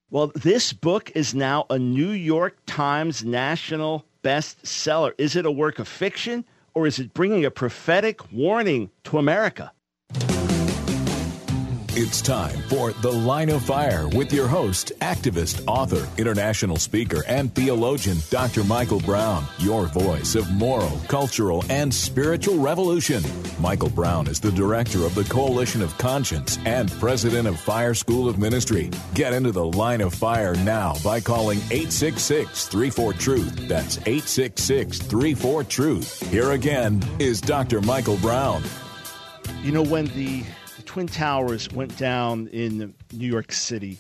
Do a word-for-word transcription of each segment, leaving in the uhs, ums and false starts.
Well, this book is now a New York Times national bestseller. Is it a work of fiction, or is it bringing a prophetic warning to America? It's time for The Line of Fire with your host, activist, author, international speaker, and theologian, Doctor Michael Brown, your voice of moral, cultural, and spiritual revolution. Michael Brown is the director of the Coalition of Conscience and president of Fire School of Ministry. Get into The Line of Fire now by calling eight six six, three four, truth. That's eight six six, three four, truth. Here again is Doctor Michael Brown. You know, when the Twin Towers went down in New York City,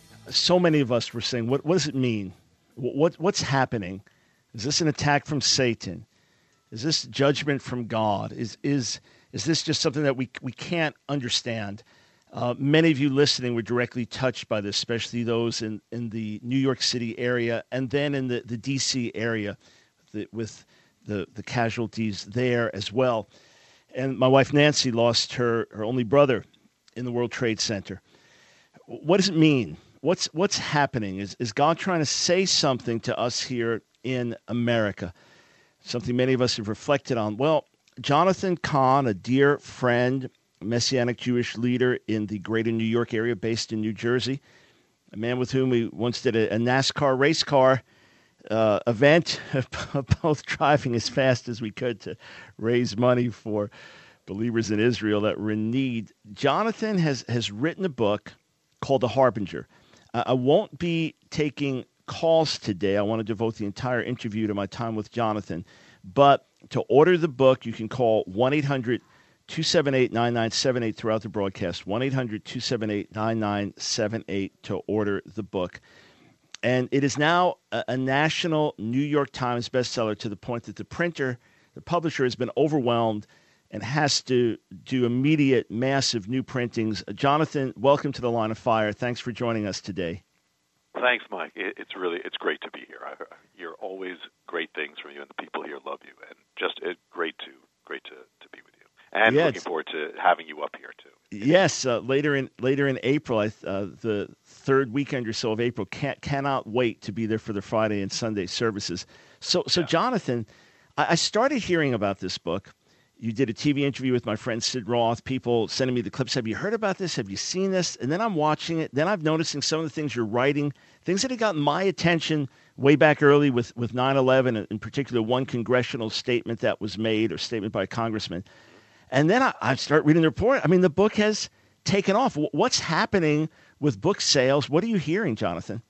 so many of us were saying, what, what does it mean? What, what's happening? Is this an attack from Satan? Is this judgment from God? Is is is this just something that we we can't understand? Uh, many of you listening were directly touched by this, especially those in, in the New York City area and then in the, the D C area the, with the, the casualties there as well. And my wife, Nancy, lost her, her only brother in the World Trade Center. What does it mean? What's what's happening? Is, is God trying to say something to us here in America? Something many of us have reflected on. Well, Jonathan Cahn, a dear friend, a Messianic Jewish leader in the greater New York area based in New Jersey, a man with whom we once did a, a NASCAR race car Uh, event, both driving as fast as we could to raise money for believers in Israel that were in need. Jonathan has, has written a book called The Harbinger. Uh, I won't be taking calls today. I want to devote the entire interview to my time with Jonathan. But to order the book, you can call one eight hundred, two seven eight, nine nine seven eight throughout the broadcast, one eight hundred, two seven eight, nine nine seven eight to order the book. And it is now a, a national New York Times bestseller to the point that the printer, the publisher, has been overwhelmed and has to do immediate, massive new printings. Uh, Jonathan, welcome to the Line of Fire. Thanks for joining us today. Thanks, Mike. It, it's really it's great to be here. I hear always great things from you, and the people here love you. And just it, great to great to, to be with you. And yeah, looking forward to having you up here too. Yes, uh, later in later in April, I, uh, the third weekend or so of April. Can't cannot wait to be there for the Friday and Sunday services. So, so yeah. Jonathan, I, I started hearing about this book. You did a T V interview with my friend Sid Roth. People sending me the clips. Have you heard about this? Have you seen this? And then I'm watching it. Then I'm noticing some of the things you're writing, things that had gotten my attention way back early with with nine eleven, in particular one congressional statement that was made or statement by a congressman. And then I, I start reading the report. I mean, the book has taken off. What's happening with book sales? What are you hearing, Jonathan?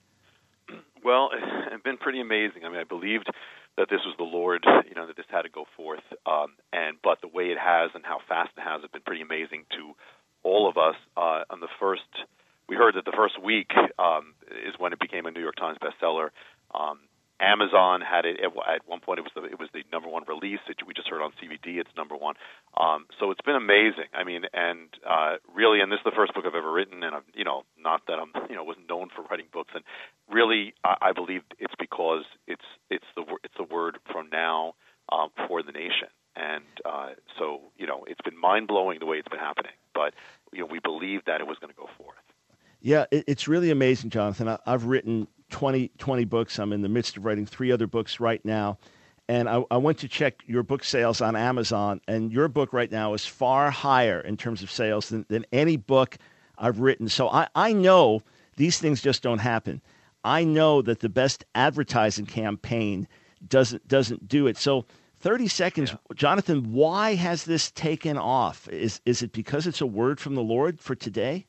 Well, it's been pretty amazing. I mean, I believed that this was the Lord, you know, that this had to go forth. Um, and but the way it has and how fast it has, it's been pretty amazing to all of us. Uh, on the first, we heard that the first week um, is when it became a New York Times bestseller. Um, Amazon had it at one point. It was the it was the number one release. It, we just heard on C V D, it's number one. Um, so it's been amazing. I mean, and uh, really, and this is the first book I've ever written. And I'm, you know, not that I'm, you know, wasn't known for writing books. And really, I, I believe it's because it's it's the it's the word from now um, for the nation. And uh, so, you know, it's been mind blowing the way it's been happening. But you know, we believed that it was going to go forth. Yeah, it, it's really amazing, Jonathan. I, I've written twenty, twenty books. I'm in the midst of writing three other books right now. And I, I went to check your book sales on Amazon, and your book right now is far higher in terms of sales than, than any book I've written. So I, I know these things just don't happen. I know that the best advertising campaign doesn't doesn't do it. So thirty seconds, yeah. Jonathan, why has this taken off? Is is it because it's a word from the Lord for today?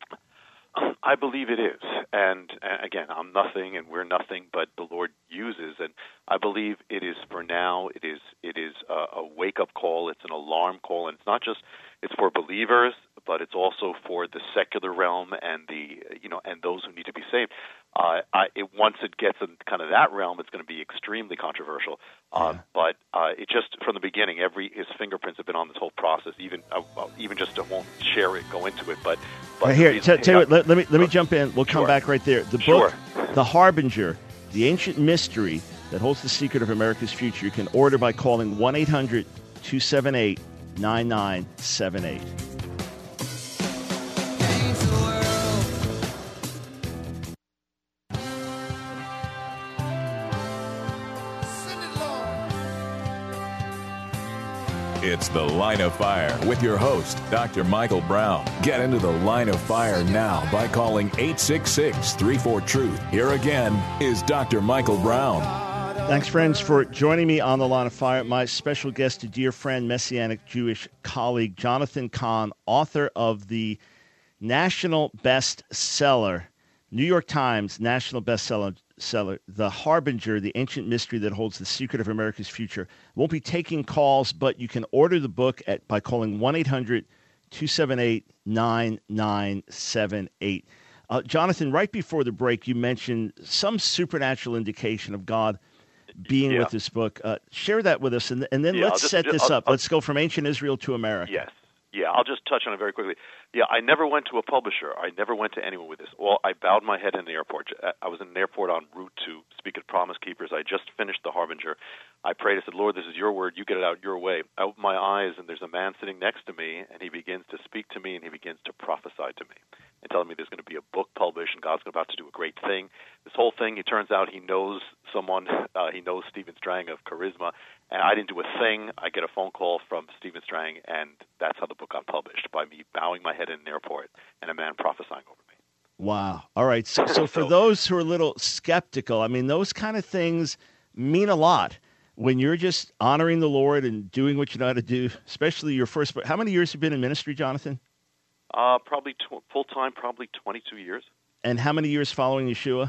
I believe it is. And uh, again, I'm nothing and we're nothing, but the Lord uses. And I believe it is for now. It is it is a, a wake-up call. It's an alarm call. And it's not just, it's for believers, but it's also for the secular realm and the, you know, and those who need to be saved. Uh, I, it, once it gets in kind of that realm, it's going to be extremely controversial. Uh, yeah. But uh, it just, from the beginning, every his fingerprints have been on this whole process. Even uh, even just I won't share it, go into it. But, but right here, t- tell you what, let, let me let me jump in. We'll sure. come back right there. The book, sure. The Harbinger, the ancient mystery that holds the secret of America's future. You can order by calling one eight hundred two seven eight nine nine seven eight. It's The Line of Fire with your host, Doctor Michael Brown. Get into the Line of Fire now by calling eight six six, three four, truth. Here again is Doctor Michael Brown. Thanks, friends, for joining me on The Line of Fire. My special guest, a dear friend, Messianic Jewish colleague, Jonathan Cahn, author of the national bestseller, New York Times national bestseller, seller, The Harbinger, the ancient mystery that holds the secret of America's future. Won't be taking calls, but you can order the book at by calling one eight hundred, two seven eight, nine nine seven eight. Uh, Jonathan, right before the break, you mentioned some supernatural indication of God being yeah. with this book. Uh, share that with us, and, and then yeah, let's just, set just, this I'll, up. I'll, let's go from ancient Israel to America. Yes. Yeah, I'll just touch on it very quickly. Yeah, I never went to a publisher. I never went to anyone with this. Well, I bowed my head in the airport. I was in an airport en route to speak at Promise Keepers. I just finished The Harbinger. I prayed. I said, Lord, this is your word. You get it out your way. I opened my eyes, and there's a man sitting next to me, and he begins to speak to me, and he begins to prophesy to me and telling me there's going to be a book published, and God's about to do a great thing. This whole thing, it turns out he knows someone. Uh, he knows Stephen Strang of Charisma, and I didn't do a thing. I get a phone call from Stephen Strang, and that's how the book got published, by me bowing my head in an airport and a man prophesying over me. Wow. All right. So, so for so, those who are a little skeptical, I mean, those kind of things mean a lot when you're just honoring the Lord and doing what you know how to do, especially your first book. How many years have you been in ministry, Jonathan? Uh, probably tw- full-time, probably twenty-two years. And how many years following Yeshua?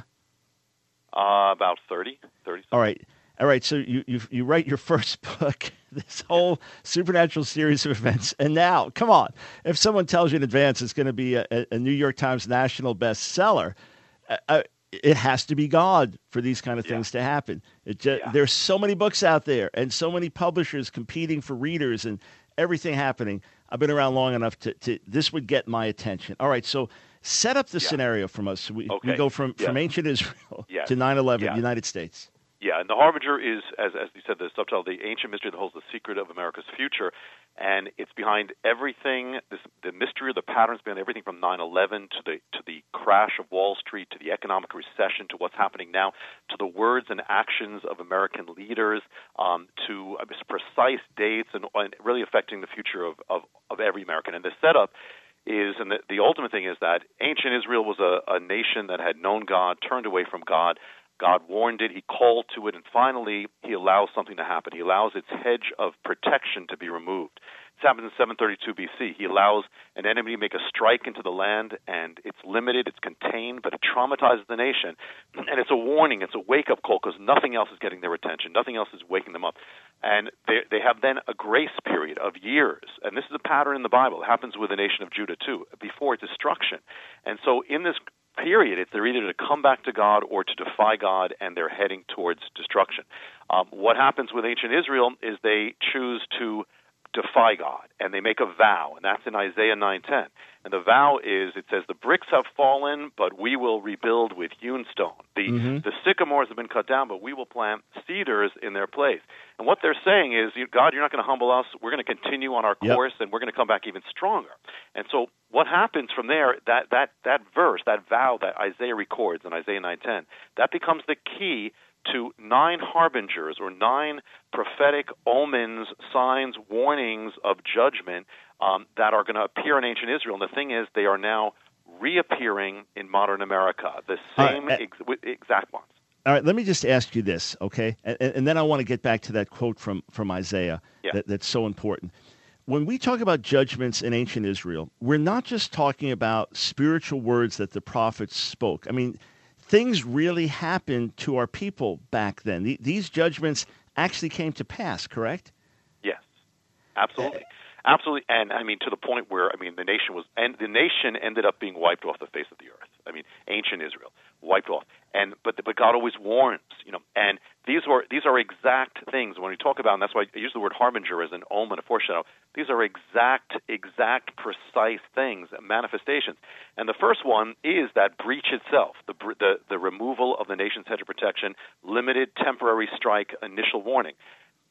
Uh, about thirty. thirty. All right. All right, so you, you you write your first book, this whole supernatural series of events, and now, come on, if someone tells you in advance it's going to be a, a New York Times national bestseller, uh, it has to be God for these kind of things yeah. to happen. It just, yeah. There's so many books out there and so many publishers competing for readers and everything happening. I've been around long enough to, to this would get my attention. All right, so set up the yeah. scenario from us. We, okay. we go from, yes. from ancient Israel yes. to nine eleven, yes. United States. Yeah, and The Harbinger is, as as you said, the subtitle, the ancient mystery that holds the secret of America's future, and it's behind everything. This, the mystery, the patterns behind everything from nine eleven to the to the crash of Wall Street, to the economic recession, to what's happening now, to the words and actions of American leaders, um, to uh, precise dates, and, and really affecting the future of, of, of every American. And the setup is, and the, the ultimate thing is that ancient Israel was a, a nation that had known God, turned away from God. God warned it, he called to it, and finally he allows something to happen. He allows its hedge of protection to be removed. This happens in seven thirty-two B C. He allows an enemy to make a strike into the land, and it's limited, it's contained, but it traumatizes the nation. And it's a warning, it's a wake-up call, because nothing else is getting their attention. Nothing else is waking them up. And they, they have then a grace period of years, and this is a pattern in the Bible. It happens with the nation of Judah, too, before destruction. And so in this period, it's they're either to come back to God or to defy God, and they're heading towards destruction. Um, what happens with ancient Israel is they choose to defy God, and they make a vow, and that's in Isaiah nine ten. And the vow is, it says, the bricks have fallen, but we will rebuild with hewn stone. The, mm-hmm. the sycamores have been cut down, but we will plant cedars in their place. And what they're saying is, God, you're not going to humble us. We're going to continue on our course, yep. and we're going to come back even stronger. And so what happens from there, that, that, that verse, that vow that Isaiah records in Isaiah nine ten, that becomes the key to nine harbingers or nine prophetic omens, signs, warnings of judgment um, that are going to appear in ancient Israel. And the thing is, they are now reappearing in modern America, the same uh, ex- exact ones. All right, let me just ask you this, okay? And, and then I want to get back to that quote from, from Isaiah yeah. that, that's so important. When we talk about judgments in ancient Israel, we're not just talking about spiritual words that the prophets spoke. I mean, things really happened to our people back then. The, these judgments actually came to pass, correct? Yes, absolutely. Uh, Absolutely, and I mean to the point where I mean the nation was, and the nation ended up being wiped off the face of the earth. I mean, ancient Israel wiped off, and but but God always warns, you know. And these were these are exact things when we talk about, and that's why I use the word harbinger as an omen, a foreshadow. These are exact, exact, precise things, manifestations. And the first one is that breach itself, the the the removal of the nation's hedge of protection, limited, temporary strike, initial warning.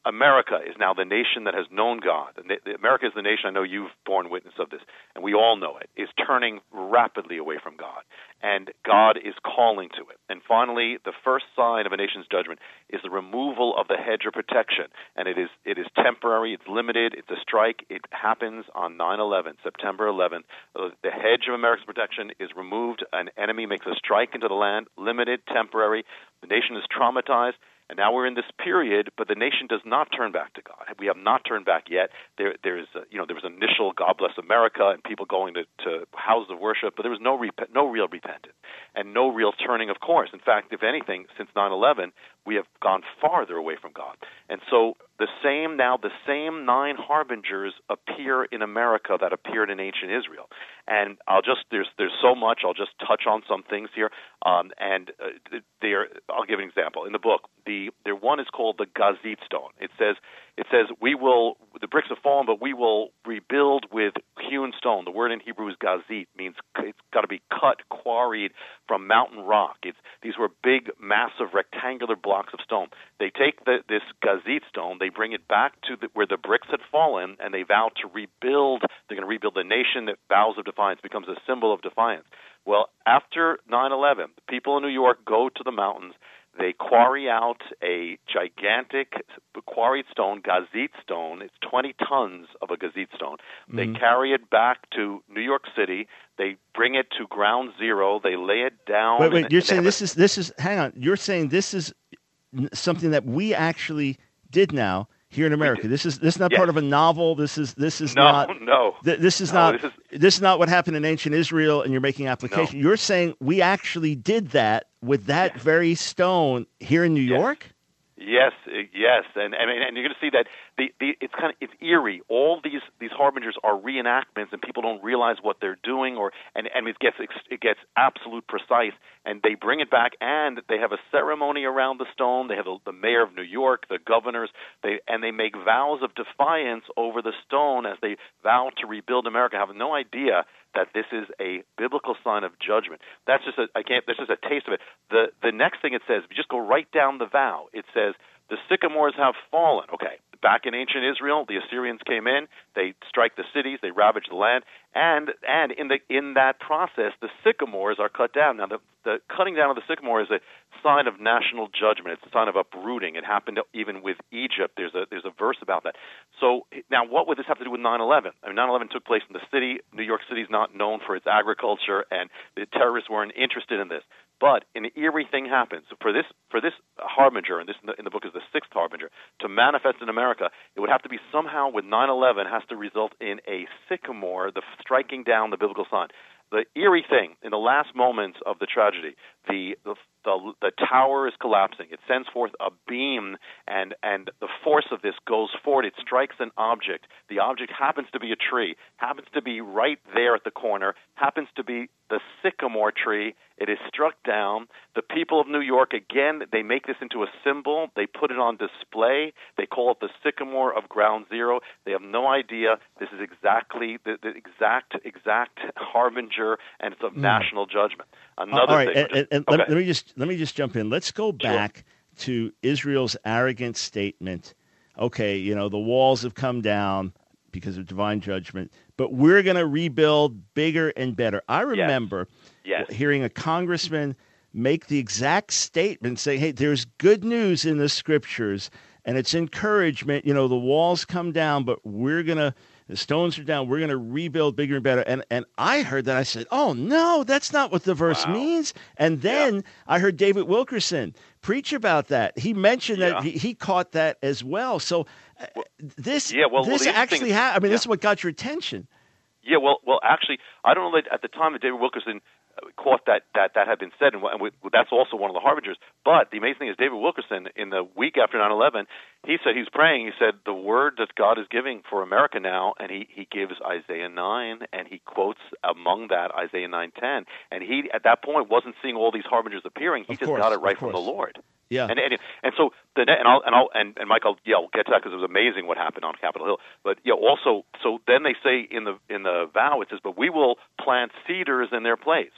America is now the nation that has known God. And the, America is the nation, I know you've borne witness of this, and we all know it, is turning rapidly away from God. And God is calling to it. And finally, the first sign of a nation's judgment is the removal of the hedge of protection. And it is it is temporary, it's limited, it's a strike. It happens on nine eleven, September eleventh. The hedge of America's protection is removed. An enemy makes a strike into the land, limited, temporary. The nation is traumatized. And now we're in this period, but the nation does not turn back to God. We have not turned back yet. There, there's, uh, you know, there was initial "God bless America" and people going to, to houses of worship, but there was no rep- no real repentance and no real turning of course. In fact, if anything, since nine eleven, we have gone farther away from God. And so the same now, the same nine harbingers appear in America that appeared in ancient Israel. And I'll just there's there's so much. I'll just touch on some things here. Um, and uh, there, I'll give an example in the book. The there one is called the Gazit stone. It says it says we will the bricks have fallen, but we will rebuild with hewn stone. The word in Hebrew is Gazit, means it's got to be cut, quarried from mountain rock. It's these were big, massive, rectangular blocks of stone. They take the, this Gazit stone, they bring it back to the, where the bricks had fallen, and they vow to rebuild. They're going to rebuild the nation that vows of defiance, becomes a symbol of defiance. Well, after nine eleven, the people in New York go to the mountains. They quarry out a gigantic quarried stone, Gazit stone. It's twenty tons of a Gazit stone. Mm-hmm. They carry it back to New York City. They bring it to ground zero. They lay it down. Wait, wait. And, you're and saying this a, is this is. Hang on. You're saying this is something that we actually did now here in America. This is this is not yes. part of a novel. This is this is no, not. No, th- This is no. not. This is, this is not what happened in ancient Israel. And you're making application. No. You're saying we actually did that with that yes. very stone here in New yes. York. Yes, yes, and and, and you're going to see that the, the it's kind of it's eerie. All these these harbingers are reenactments, and people don't realize what they're doing, or and, and it gets it gets absolute precise. And they bring it back, and they have a ceremony around the stone. They have a, the mayor of New York, the governors, they and they make vows of defiance over the stone as they vow to rebuild America. Have no idea that this is a biblical sign of judgment. That's just a I can't. That's just a taste of it. The the next thing it says, if you just go right down the vow, it says the sycamores have fallen. Okay, back in ancient Israel, the Assyrians came in. They strike the cities. They ravage the land, and and in the in that process, the sycamores are cut down. Now, the the cutting down of the sycamore is a sign of national judgment. It's a sign of uprooting. It happened even with Egypt. There's a there's a verse about that. So now, what would this have to do with nine eleven? I mean, nine eleven took place in the city. New York City is not known for its agriculture, and the terrorists weren't interested in this. But an eerie thing happens. For this for this harbinger, and this in the, in the book is the sixth harbinger, to manifest in America, it would have to be somehow with nine eleven has to result in a sycamore, the striking down the biblical sign. The eerie thing, in the last moments of the tragedy, the, the the the tower is collapsing. It sends forth a beam, and and the force of this goes forward. It strikes an object. The object happens to be a tree, happens to be right there at the corner, happens to be the sycamore tree. It is struck down. The people of New York, again, they make this into a symbol. They put it on display. They call it the sycamore of ground zero. They have no idea this is exactly the, the exact exact harbinger, and it's of mm. national judgment. Another All right, thing. and, just, and okay. let, let me just let me just jump in. Let's go back sure. to Israel's arrogant statement. Okay, you know, the walls have come down because of divine judgment, but we're going to rebuild bigger and better. I remember yes. Yes. hearing a congressman make the exact statement saying, hey, there's good news in the scriptures, and it's encouragement. You know, the walls come down, but we're going to, the stones are down, we're going to rebuild bigger and better. And and I heard that. I said, oh, no, that's not what the verse wow. means. And then yeah. I heard David Wilkerson preach about that. He mentioned yeah. that he, he caught that as well. So well, this yeah, well, this well, actually happened. I mean, yeah. this is what got your attention. Yeah, well, well, actually, I don't know that at the time that David Wilkerson caught that that that had been said, and, and we, that's also one of the harbingers. But the amazing thing is, David Wilkerson, in the week after nine eleven, he said he was praying. He said the word that God is giving for America now, and he, he gives Isaiah nine, and he quotes among that Isaiah nine ten. And he at that point wasn't seeing all these harbingers appearing. He of just course, got it right of from course. the Lord. Yeah, and and, and so the and I'll and I'll and, and Michael, yeah, we'll get to that because it was amazing what happened on Capitol Hill. But yeah, also, so then they say in the in the vow it says, but we will plant cedars in their place.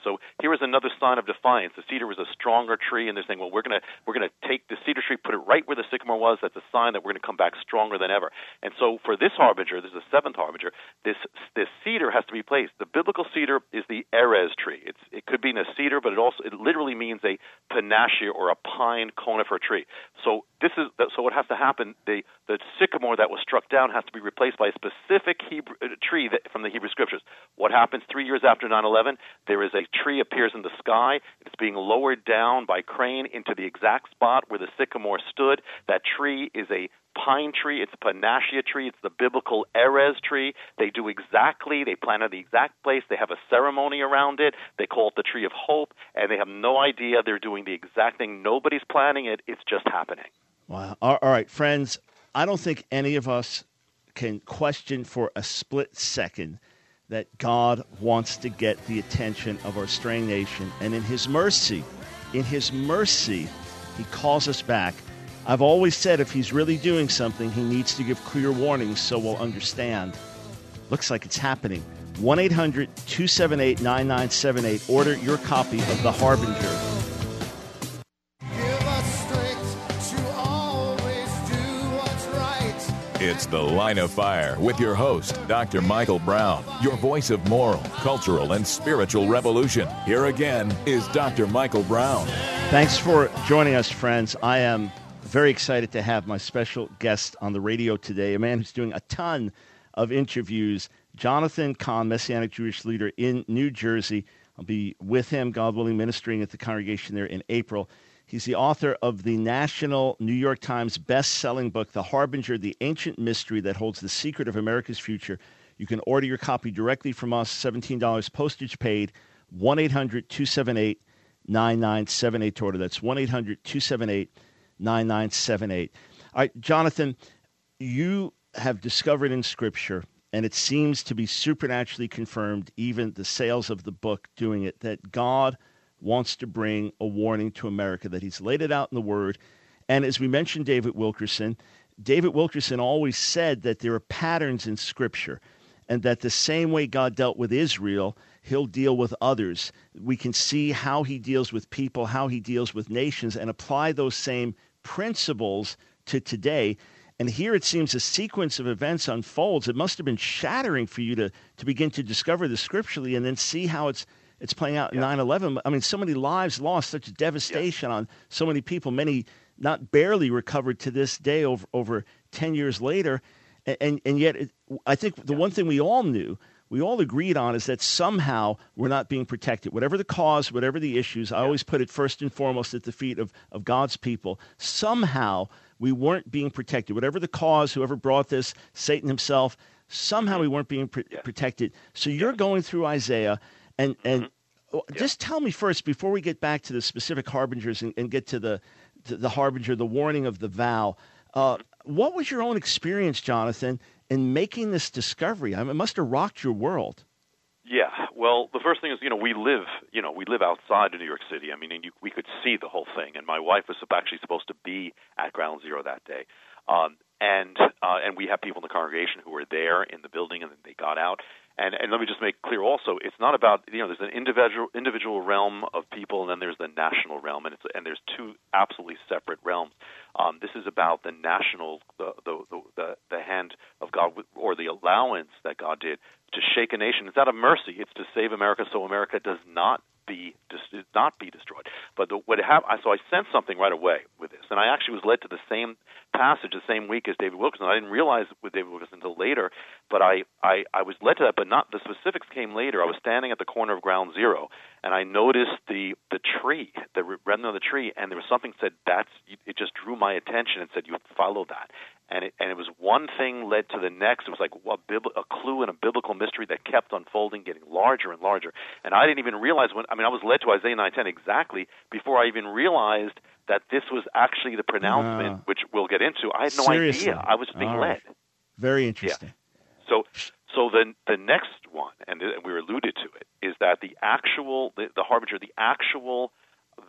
So here is another sign of defiance. The cedar was a stronger tree, and they're saying, well, we're going to we're going to take the cedar tree, put it right where the sycamore was. That's a sign that we're going to come back stronger than ever. And so for this harbinger, this is the seventh harbinger, this this cedar has to be placed. The biblical cedar is the Erez tree. It's it could be a cedar, but it also it literally means a panacea or a pine conifer tree. So this is so what has to happen. The the sycamore that was struck down has to be replaced by a specific Hebrew, uh, tree that, from the Hebrew Scriptures. What happens three years after nine eleven? There is a tree appears in the sky. It's being lowered down by crane into the exact spot where the sycamore stood. That tree is a pine tree. It's a panacea tree. It's the biblical Erez tree. They do exactly, they plant it the exact place. They have a ceremony around it. They call it the tree of hope, and they have no idea they're doing the exact thing. Nobody's planning it. It's just happening. Wow. All right, friends, I don't think any of us can question for a split second that God wants to get the attention of our straying nation, and in his mercy, in his mercy, he calls us back. I've always said if he's really doing something, he needs to give clear warnings so we'll understand. Looks like it's happening. one eight hundred two seven eight nine nine seven eight. Order your copy of The Harbinger. It's The Line of Fire with your host, Doctor Michael Brown, your voice of moral, cultural, and spiritual revolution. Here again is Doctor Michael Brown. Thanks for joining us, friends. I am very excited to have my special guest on the radio today, a man who's doing a ton of interviews, Jonathan Cahn, Messianic Jewish leader in New Jersey. I'll be with him, God willing, ministering at the congregation there in April. He's the author of the national New York Times best-selling book, The Harbinger, The Ancient Mystery That Holds the Secret of America's Future. You can order your copy directly from us, seventeen dollars postage paid, one eight hundred two seven eight nine nine seven eight to order. That's one eight hundred two seven eight nine nine seven eight. All right, Jonathan, you have discovered in Scripture, and it seems to be supernaturally confirmed, even the sales of the book doing it, that God wants to bring a warning to America, that he's laid it out in the Word. And as we mentioned David Wilkerson, David Wilkerson always said that there are patterns in Scripture, and that the same way God dealt with Israel, he'll deal with others. We can see how he deals with people, how he deals with nations, and apply those same principles to today. And here it seems a sequence of events unfolds. It must have been shattering for you to, to begin to discover this scripturally and then see how it's It's playing out in yeah. nine eleven. I mean, so many lives lost, such devastation yeah. on so many people, many not barely recovered to this day over, over ten years later. And, and, and yet, it, I think the yeah. one thing we all knew, we all agreed on, is that somehow we're not being protected. Whatever the cause, whatever the issues, I yeah. always put it first and foremost at the feet of, of God's people. Somehow we weren't being protected. Whatever the cause, whoever brought this, Satan himself, somehow we weren't being pr- yeah. protected. So you're yeah. going through Isaiah. And and mm-hmm. just yeah. tell me first, before we get back to the specific harbingers and, and get to the to the harbinger, the warning of the vow, uh, what was your own experience, Jonathan, in making this discovery? I mean, it must have rocked your world. Yeah. Well, the first thing is, you know, we live, you know, we live outside of New York City. I mean, and you, we could see the whole thing. And my wife was actually supposed to be at Ground Zero that day. Um, and uh, and we have people in the congregation who were there in the building, and then they got out. And, and let me just make clear also, it's not about, you know, there's an individual individual realm of people, and then there's the national realm, and it's and there's two absolutely separate realms. Um, this is about the national, the the, the the hand of God, or the allowance that God did to shake a nation. It's out of mercy. It's to save America, so America does not be does not be destroyed. But the, what happened, so I sensed something right away with this, and I actually was led to the same passage the same week as David Wilkerson. I didn't realize with David Wilkerson until later, but I, I, I was led to that, but not the specifics came later. I was standing at the corner of Ground Zero, and I noticed the the tree, the remnant of the tree, and there was something that said, that's, it just drew my attention and said, you follow that. And it, and it was one thing led to the next. It was like a, bib- a clue in a biblical mystery that kept unfolding, getting larger and larger. And I didn't even realize when, I mean, I was led to Isaiah nine ten exactly before I even realized that this was actually the pronouncement, uh, which we'll get into. I had no seriously? idea. I was being All right. led. Very interesting. Yeah. So, so the the next one, and we alluded to it, is that the actual, the, the harbinger, the actual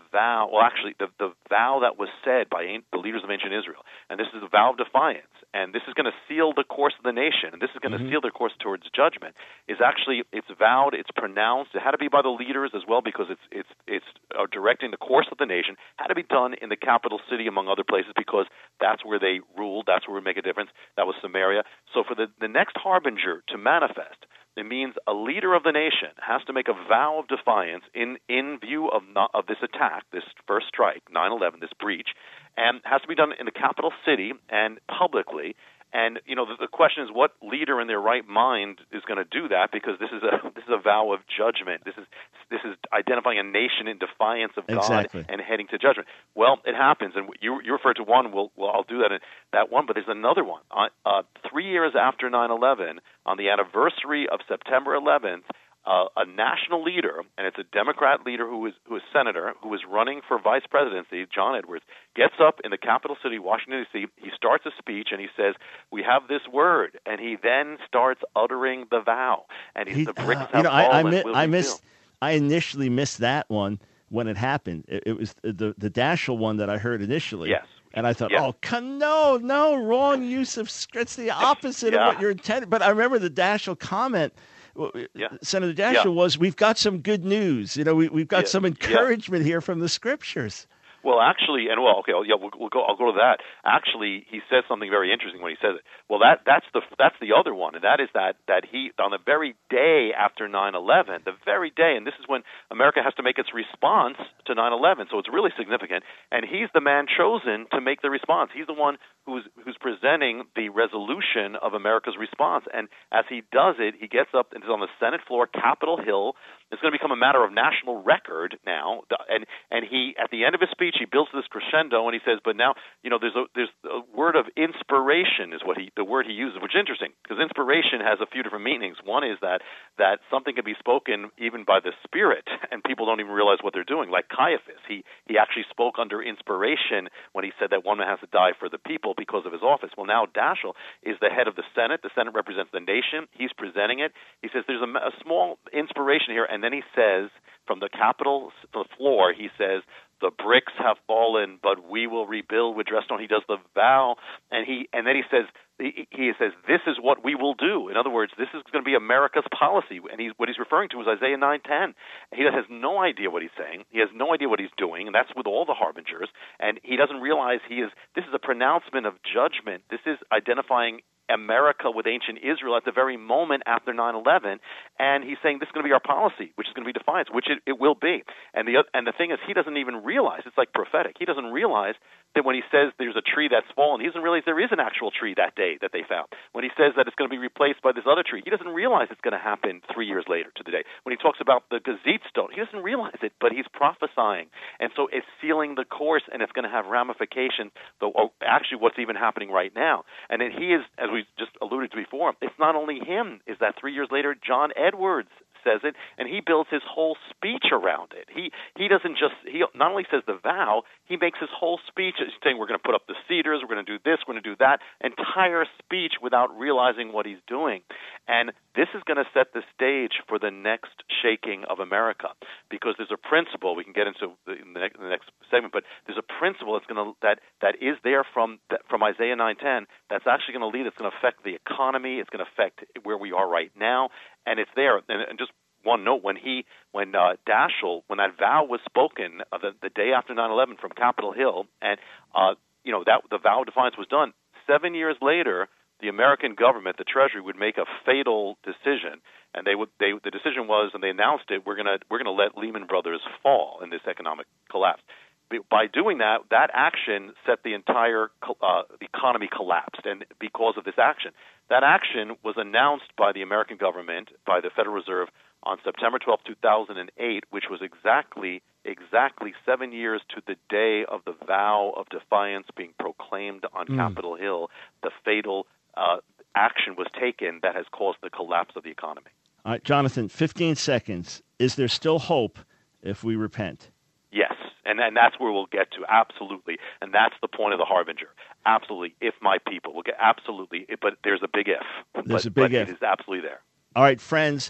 vow, well, actually, the, the vow that was said by an- the leaders of ancient Israel, and this is a vow of defiance, and this is going to seal the course of the nation, and this is going to mm-hmm. seal their course towards judgment, is actually, it's vowed, it's pronounced, it had to be by the leaders as well, because it's it's it's uh, directing the course of the nation, had to be done in the capital city, among other places, because that's where they ruled, that's where we make a difference, that was Samaria. So for the, the next harbinger to manifest, it means a leader of the nation has to make a vow of defiance in, in view of not, of this attack, this first strike, nine eleven, this breach, and has to be done in the capital city and publicly. And you know, the, the question is, what leader in their right mind is going to do that? Because this is a this is a vow of judgment. This is this is identifying a nation in defiance of exactly. God and heading to judgment. Well, it happens, and you you referred to one. Well, well I'll do that in that one, but there's another one. Uh, uh, three years after nine eleven, on the anniversary of September eleventh. Uh, a national leader, and it's a Democrat leader who is who is senator, who is running for vice presidency, John Edwards, gets up in the capital city, Washington, D C. He starts a speech, and he says, "We have this word," and he then starts uttering the vow. And he's he, the bricks uh, have you know, I, I, mi- will I be missed. filled. I initially missed that one when it happened. It, it was the the Daschle one that I heard initially. Yes. And I thought, yes. oh, con- no, no, wrong use of. It's the opposite yeah. of what you're intended. But I remember the Daschle comment. Yeah. Senator Daschle yeah. was, we've got some good news. You know, we, we've got yeah. some encouragement yeah. here from the scriptures. Well, actually, and well, okay, yeah, we'll, we'll go. I'll go to that. Actually, he says something very interesting when he says it. Well, that that's the that's the other one, and that is that that he on the very day after nine eleven, the very day, and this is when America has to make its response to nine eleven. So it's really significant, and he's the man chosen to make the response. He's the one who's who's presenting the resolution of America's response, and as he does it, he gets up and is on the Senate floor, Capitol Hill. It's going to become a matter of national record now, and and he at the end of his speech he builds this crescendo and he says, but now you know there's a there's a word of inspiration is what he the word he uses, which is interesting because inspiration has a few different meanings. One is that that something can be spoken even by the Spirit, and people don't even realize what they're doing. Like Caiaphas, he he actually spoke under inspiration when he said that one man has to die for the people because of his office. Well, now Daschle is the head of the Senate. The Senate represents the nation. He's presenting it. He says there's a, a small inspiration here, and then he says from the Capitol the floor, he says, the bricks have fallen, but we will rebuild with dressed stone. He does the vow, and he and then he says he, he says this is what we will do. In other words, this is going to be America's policy. And he's, what he's referring to is Isaiah nine ten. He has no idea what he's saying. He has no idea what he's doing, and that's with all the harbingers. And he doesn't realize he is. This is a pronouncement of judgment. This is identifying America with ancient Israel at the very moment after nine eleven, and he's saying this is going to be our policy, which is going to be defiance, which it, it will be. And the and the thing is, he doesn't even realize, it's like prophetic, he doesn't realize that when he says there's a tree that's fallen, he doesn't realize there is an actual tree that day that they found. When he says that it's going to be replaced by this other tree, he doesn't realize it's going to happen three years later to the day. When he talks about the gazette stone, he doesn't realize it, but he's prophesying. And so it's sealing the course, and it's going to have ramifications, though actually what's even happening right now. And then he is, as we just alluded to before, it's not only him, is that three years later, John Edwards says it, and he builds his whole speech around it. He he doesn't just, he not only says the vow, he makes his whole speech saying we're going to put up the cedars, we're going to do this, we're going to do that, entire speech without realizing what he's doing. And this is going to set the stage for the next shaking of America, because there's a principle, we can get into the, in the, next, in the next segment, but there's a principle that's going to, that, that is there from, from Isaiah nine ten that's actually going to lead, it's going to affect the economy, it's going to affect where we are right now, and it's there. And, and just one note, when he, when uh, Daschle, when that vow was spoken uh, the, the day after nine eleven from Capitol Hill, and uh, you know that the vow of defiance was done, seven years later, the American government, the Treasury, would make a fatal decision, and they would. They the decision was, and they announced it: we're gonna we're gonna let Lehman Brothers fall in this economic collapse. By doing that, that action set the entire uh, economy collapsed, and because of this action, that action was announced by the American government, by the Federal Reserve, on September twelfth, two thousand eight, which was exactly exactly seven years to the day of the vow of defiance being proclaimed on mm. Capitol Hill. The fatal uh, action was taken that has caused the collapse of the economy. All right, Jonathan, fifteen seconds. Is there still hope if we repent? Yes, and, and that's where we'll get to, absolutely. And that's the point of the harbinger. Absolutely, if my people will get, absolutely, but there's a big if. There's but, a big but if. It is absolutely there. All right, friends,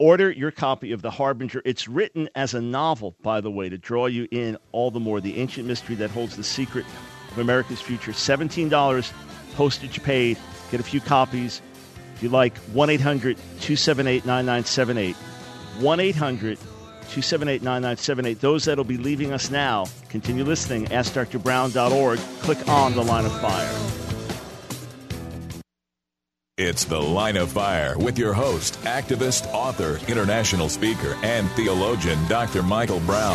Order your copy of The Harbinger. It's written as a novel, by the way, to draw you in all the more. The ancient mystery that holds the secret of America's future. seventeen dollars, postage paid. Get a few copies. If you like, one eight hundred two seven eight nine nine seven eight. one eight hundred two seven eight nine nine seven eight. Those that will be leaving us now, continue listening. ask dr brown dot org. Click on The Line of Fire. It's The Line of Fire with your host, activist, author, international speaker, and theologian, Doctor Michael Brown.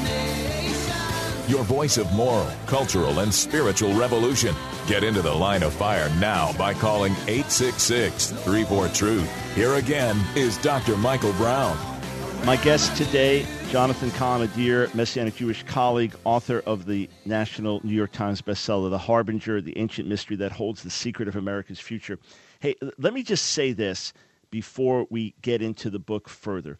Your voice of moral, cultural, and spiritual revolution. Get into The Line of Fire now by calling eight six six, three four, truth. Here again is Doctor Michael Brown. My guest today, Jonathan Cahn, a dear Messianic Jewish colleague, author of the national New York Times bestseller, The Harbinger, the ancient mystery that holds the secret of America's future. Hey, let me just say this before we get into the book further.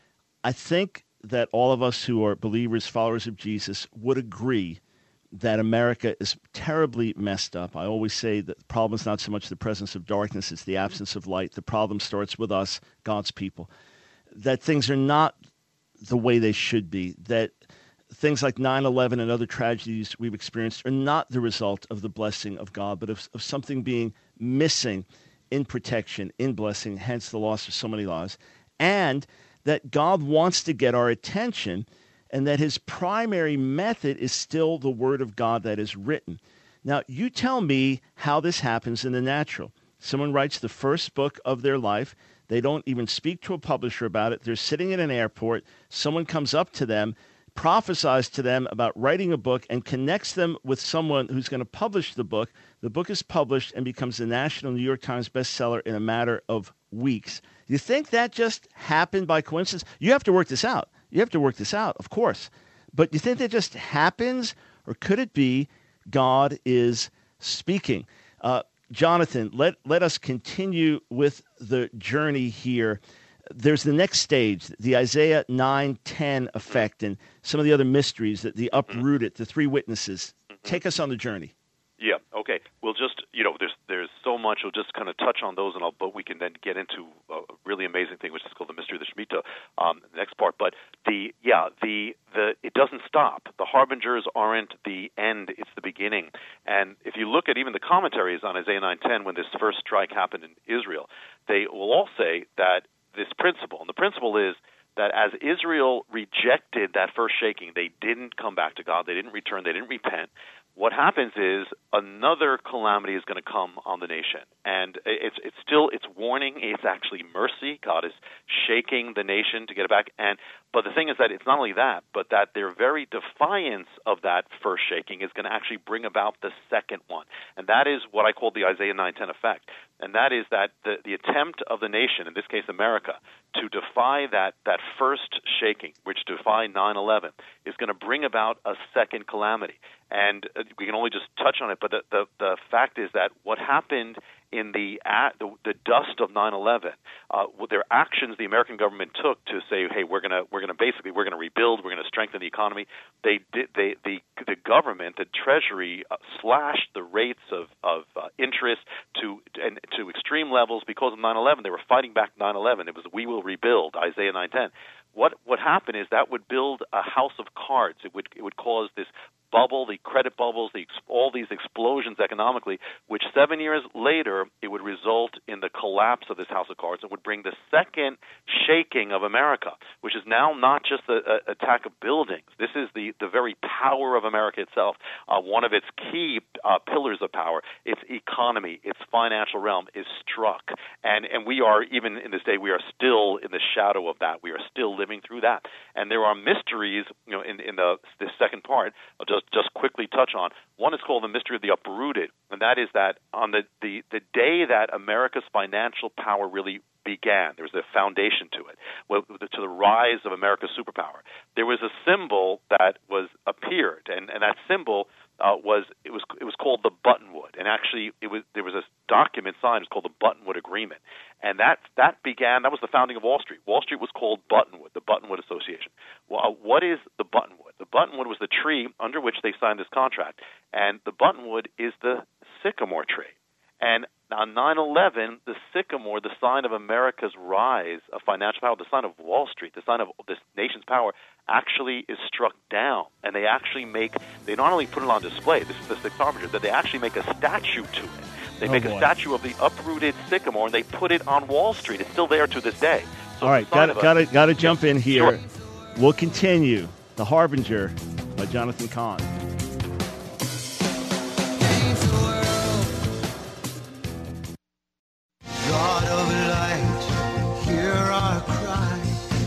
I think that all of us who are believers, followers of Jesus, would agree that America is terribly messed up. I always say that the problem is not so much the presence of darkness, it's the absence of light. The problem starts with us, God's people. That things are not the way they should be, that things like nine eleven and other tragedies we've experienced are not the result of the blessing of God, but of, of something being missing in protection, in blessing, hence the loss of so many lives, and that God wants to get our attention, and that his primary method is still the word of God that is written. Now, you tell me how this happens in the natural. Someone writes the first book of their life. They don't even speak to a publisher about it. They're sitting in an airport. Someone comes up to them, prophesies to them about writing a book, and connects them with someone who's going to publish the book. The book is published and becomes a national New York Times bestseller in a matter of weeks. You think that just happened by coincidence? You have to work this out. You have to work this out, of course. But you think that just happens, or could it be God is speaking? Uh, Jonathan, let, let us continue with the journey here. There's the next stage, the Isaiah nine ten effect, and some of the other mysteries, that the uprooted, the three witnesses. Take us on the journey. Yeah, okay. We'll just, you know, there's there's so much. We'll just kind of touch on those, and I'll, but we can then get into a really amazing thing, which is called the mystery of the Shemitah, um, the next part. But the, yeah, the, the, it doesn't stop. The harbingers aren't the end, it's the beginning. And if you look at even the commentaries on Isaiah nine ten, when this first strike happened in Israel, they will all say that this principle, and the principle is that as Israel rejected that first shaking, they didn't come back to God, they didn't return, they didn't repent. What happens is another calamity is going to come on the nation, and it's it's still it's warning. It's actually mercy. God is shaking the nation to get it back. And but the thing is that it's not only that, but that their very defiance of that first shaking is going to actually bring about the second one, and that is what I call the Isaiah nine ten effect. And that is that the the attempt of the nation, in this case America, to defy that that first shaking, which defied nine eleven, is going to bring about a second calamity. And we can only just touch on it, but the, the, the fact is that what happened in the uh, the, the dust of nine eleven, uh, their actions the American government took to say, hey, we're gonna we're gonna basically we're gonna rebuild, we're gonna strengthen the economy. They did they the the government, the Treasury, uh, slashed the rates of of uh, interest to and to extreme levels because of nine eleven. They were fighting back nine eleven. It was we will rebuild, Isaiah nine ten. What what happened is that would build a house of cards. It would it would cause this bubble, the credit bubbles, the, all these explosions economically, which seven years later it would result in the collapse of this house of cards and would bring the second shaking of America, which is now not just the uh, attack of buildings. This is the, the very power of America itself, uh, one of its key uh, pillars of power. Its economy, its financial realm is struck. And, and we are, even in this day, we are still in the shadow of that. We are still living through that. And there are mysteries, you know, in, in the this second part, I'll just just quickly touch on. One is called the mystery of the uprooted, and that is that on the, the, the day that America's financial power really began, there was a foundation to it, well, to the rise of America's superpower. There was a symbol that was appeared, and, and that symbol uh, was it was it was called the Buttonwood, and actually it was there was a document signed. It was called the Buttonwood Agreement, and that that began. That was the founding of Wall Street. Wall Street was called Buttonwood, the Buttonwood Association. Well, uh, what is the Buttonwood? The Buttonwood was the tree under which they signed this contract, and the Buttonwood is the sycamore tree. And Now, on nine eleven, the sycamore, the sign of America's rise of financial power, the sign of Wall Street, the sign of this nation's power, actually is struck down. And they actually make, they not only put it on display, this is the Sixth Harbinger, that they actually make a statue to it. They oh make boy. a statue of the uprooted sycamore, and they put it on Wall Street. It's still there to this day. So All right, got to got to got to jump in here. Sure. We'll continue. The Harbinger by Jonathan Cahn. God of light, hear our cry,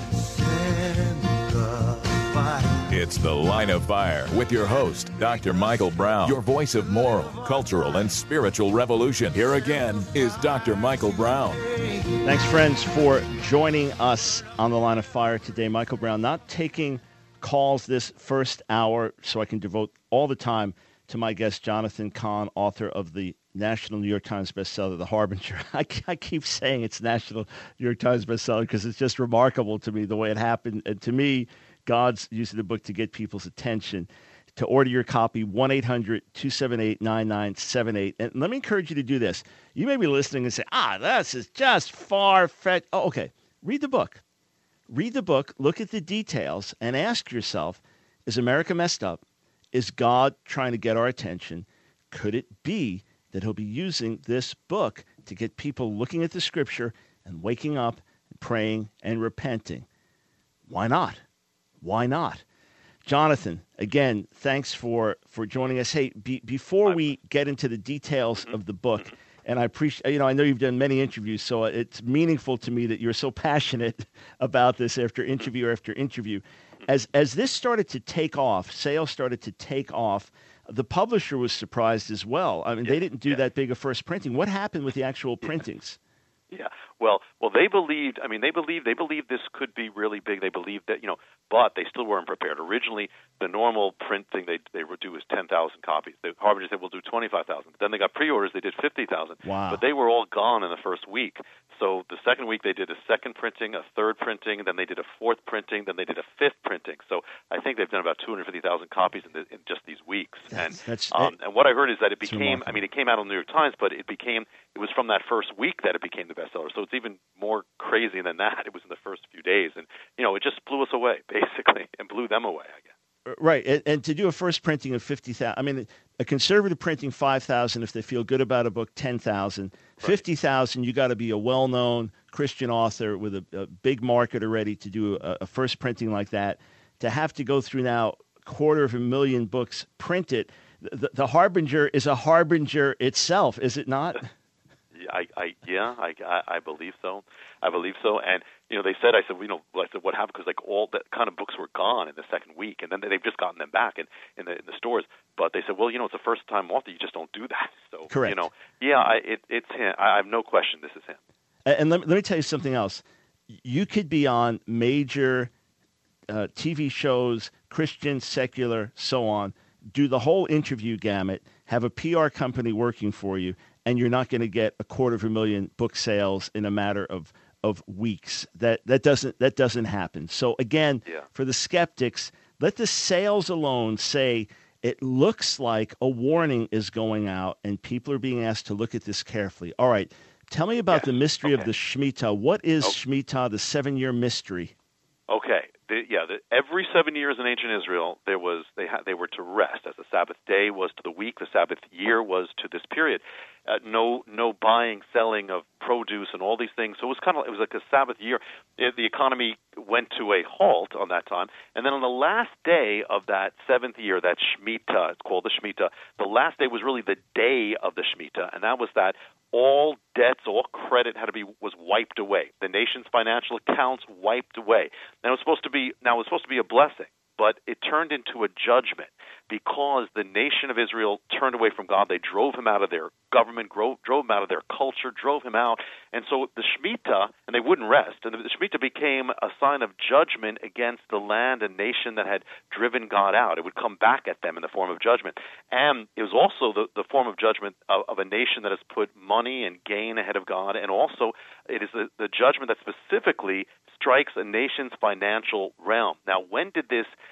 send the fire. It's The Line of Fire with your host, Doctor Michael Brown, your voice of moral, cultural, and spiritual revolution. Here again is Doctor Michael Brown. Thanks, friends, for joining us on The Line of Fire today. Michael Brown, not taking calls this first hour, so I can devote all the time to my guest, Jonathan Cahn, author of the National New York Times bestseller, The Harbinger. I, I keep saying it's National New York Times bestseller because it's just remarkable to me the way it happened. And to me, God's using the book to get people's attention. To order your copy, one eight hundred two seven eight nine nine seven eight. And let me encourage you to do this. You may be listening and say, ah, this is just far-fetched. Oh, okay. Read the book. Read the book, look at the details, and ask yourself, is America messed up? Is God trying to get our attention? Could it be that he'll be using this book to get people looking at the scripture and waking up and praying and repenting? Why not? Why not? Jonathan, again, thanks for, for joining us. Hey, be, before we get into the details of the book, and I appreciate, you know, I know you've done many interviews, so it's meaningful to me that you're so passionate about this after interview after interview. As as this started to take off, sales started to take off, the publisher was surprised as well. I mean, yeah, they didn't do yeah. that big a first printing. What happened with the actual printings? Yeah. Well, well, they believed. I mean, they believed. They believed this could be really big. They believed that, you know, but they still weren't prepared. Originally, the normal print thing they they would do is ten thousand copies. The Harbinger said we'll do twenty five thousand. Then they got pre-orders. They did fifty thousand. Wow. But they were all gone in the first week. So the second week they did a second printing, a third printing, and then they did a fourth printing, then they did a fifth printing. So I think they've done about two hundred fifty thousand copies in, the, in just these weeks. That's, and that's, um, and what I heard is that it became. remarkable. I mean, it came out on the New York Times, but it became. It was from that first week that it became the bestseller. So it's even more crazy than that. It was in the first few days, and you know, it just blew us away basically, and blew them away, I guess. Right, and, and to do a first printing of fifty thousand, I mean, a conservative printing five thousand. If they feel good about a book, ten thousand. Right. Fifty thousand, you got to be a well-known Christian author with a, a big market already to do a, a first printing like that. To have to go through now a quarter of a million books printed, the, the Harbinger is a harbinger itself, is it not? I, I yeah, I, I, I believe so. I believe so. And you know, they said, I said, you know, I said, what happened? Because like all that kind of books were gone in the second week, and then they've just gotten them back in, in the in the stores. But they said, well, you know, it's a first time author, you just don't do that. So correct. You know, yeah, I, it, it's him. I have no question, this is him. And let me, let me tell you something else. You could be on major uh, T V shows, Christian, secular, so on. Do the whole interview gamut. Have a P R company working for you. And you're not going to get a quarter of a million book sales in a matter of, of weeks. That that doesn't that doesn't happen. So again, yeah. for the skeptics, let the sales alone say it looks like a warning is going out, and people are being asked to look at this carefully. All right, tell me about yes. the mystery okay. of the Shemitah. What is oh. Shemitah, the seven-year mystery? Okay. The, yeah, the, every seven years in ancient Israel, there was they had they were to rest, as the Sabbath day was to the week, the Sabbath year was to this period. Uh, no, no buying, selling of produce and all these things. So it was kind of it was like a Sabbath year. It, the economy went to a halt on that time, and then on the last day of that seventh year, that Shemitah, it's called the Shemitah. The last day was really the day of the Shemitah, and that was that all debts, all credit had to be was wiped away. The nation's financial accounts wiped away. Now it was supposed to be now it was supposed to be a blessing, but it turned into a judgment because the nation of Israel turned away from God. They drove him out of their government, drove, drove him out of their culture, drove him out. And so the Shemitah, and they wouldn't rest, and the Shemitah became a sign of judgment against the land and nation that had driven God out. It would come back at them in the form of judgment. And it was also the, the form of judgment of, of a nation that has put money and gain ahead of God, and also it is the, the judgment that specifically strikes a nation's financial realm. Now, when did this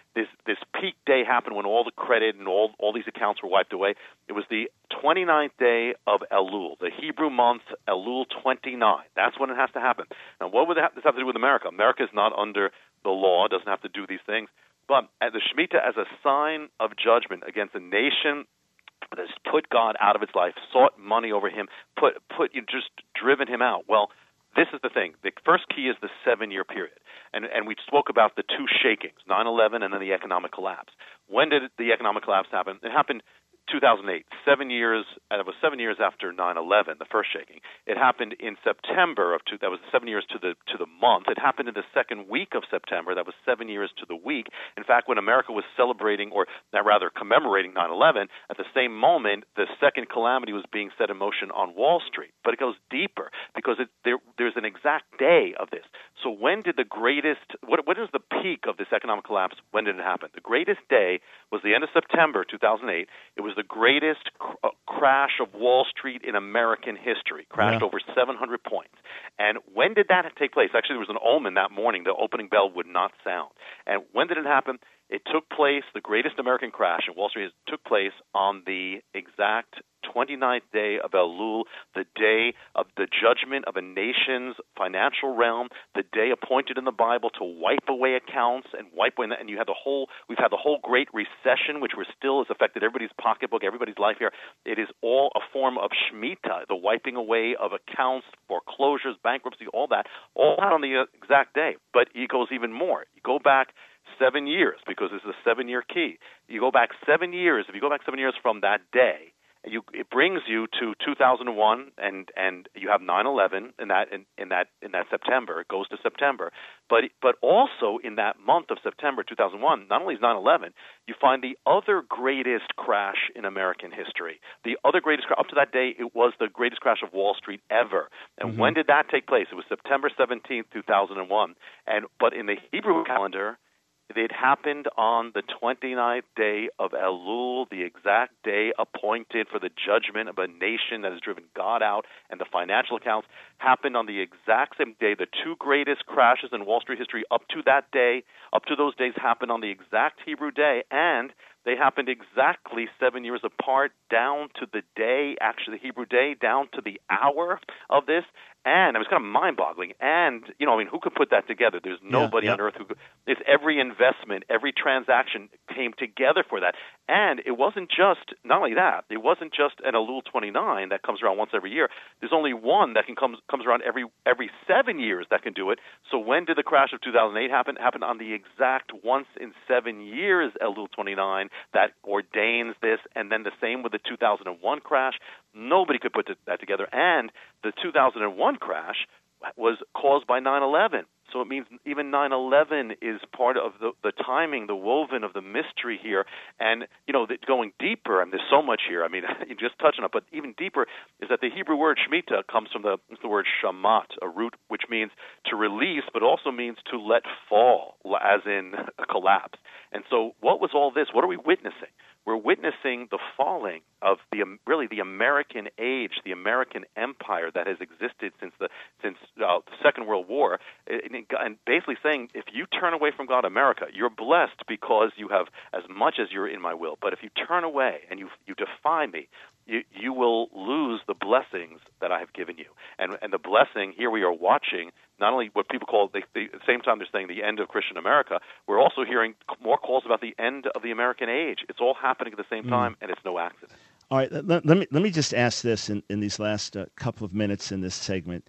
this this peak day happened when all the credit and all all these accounts were wiped away. It was the twenty-ninth day of Elul, the Hebrew month Elul twenty-nine. That's when it has to happen. Now, what would this have to do with America? America is not under the law, doesn't have to do these things. But as the Shemitah, as a sign of judgment against a nation that has put God out of its life, sought money over him, put put you just driven him out. Well, this is the thing. The first key is the seven-year period. And and we spoke about the two shakings, nine eleven and then the economic collapse. When did the economic collapse happen? It happened two thousand eight, seven years, and it was seven years after nine eleven, the first shaking. It happened in September of two, that was seven years to the to the month. It happened in the second week of September. That was seven years to the week. In fact, when America was celebrating, or rather commemorating nine eleven, at the same moment, the second calamity was being set in motion on Wall Street. But it goes deeper because it, there, there's an exact day of this. So when did the greatest, what, what is the peak of this economic collapse? When did it happen? The greatest day was the end of September two thousand eight. It was the greatest cr- uh, crash of Wall Street in American history, crashed yeah. over seven hundred points. And when did that take place? Actually, there was an omen that morning. The opening bell would not sound. And when did it happen? It took place, the greatest American crash in Wall Street took place on the exact twenty-ninth day of Elul, the day of the judgment of a nation's financial realm, the day appointed in the Bible to wipe away accounts and wipe away, and you had the whole, we've had the whole Great Recession, which we're still has affected everybody's pocketbook, everybody's life here. It is all a form of Shemitah, the wiping away of accounts, foreclosures, bankruptcy, all that, all that on the exact day. But it goes even more. You go back seven years, because this is a seven-year key. You go back seven years, if you go back seven years from that day, You, it brings you to two thousand one, and, and you have nine eleven in that in, in that in that September. It goes to September, but but also in that month of September two thousand one, not only is nine eleven, you find the other greatest crash in American history. The other greatest crash, up to that day, it was the greatest crash of Wall Street ever. And mm-hmm. when did that take place? It was September seventeenth, two thousand one. And but in the Hebrew calendar, it happened on the twenty-ninth day of Elul, the exact day appointed for the judgment of a nation that has driven God out, and the financial accounts happened on the exact same day. The two greatest crashes in Wall Street history up to that day, up to those days, happened on the exact Hebrew day, and they happened exactly seven years apart, down to the day, actually the Hebrew day, down to the hour of this. And it was kind of mind-boggling. And, you know, I mean, who could put that together? There's nobody yeah, yeah. on earth who could. It's every investment, every transaction came together for that. And it wasn't just, not only that, it wasn't just an Elul twenty-nine that comes around once every year. There's only one that can come, comes around every every seven years that can do it. So when did the crash of two thousand eight happen? It happened on the exact once in seven years Elul twenty-nine that ordains this. And then the same with the two thousand one crash. Nobody could put that together. And the two thousand one crash was caused by nine eleven. So it means even nine eleven is part of the, the timing, the woven of the mystery here. And, you know, going deeper, and there's so much here, I mean, you just touched on it, but even deeper is that the Hebrew word Shemitah comes from the, the word shamat, a root which means to release, but also means to let fall, as in a collapse. And so what was all this? What are we witnessing? We're witnessing the falling of the really the American age, the American empire that has existed since the since uh, the Second World War, and basically saying, if you turn away from God, America, you're blessed because you have as much as you're in my will. But if you turn away and you you defy me, you you will lose the blessings that I have given you. And and the blessing here we are watching. Not only what people call, they, they, at the same time they're saying the end of Christian America, we're also hearing more calls about the end of the American age. It's all happening at the same time, mm. and it's no accident. All right, let, let me let me just ask this in, in these last uh, couple of minutes in this segment.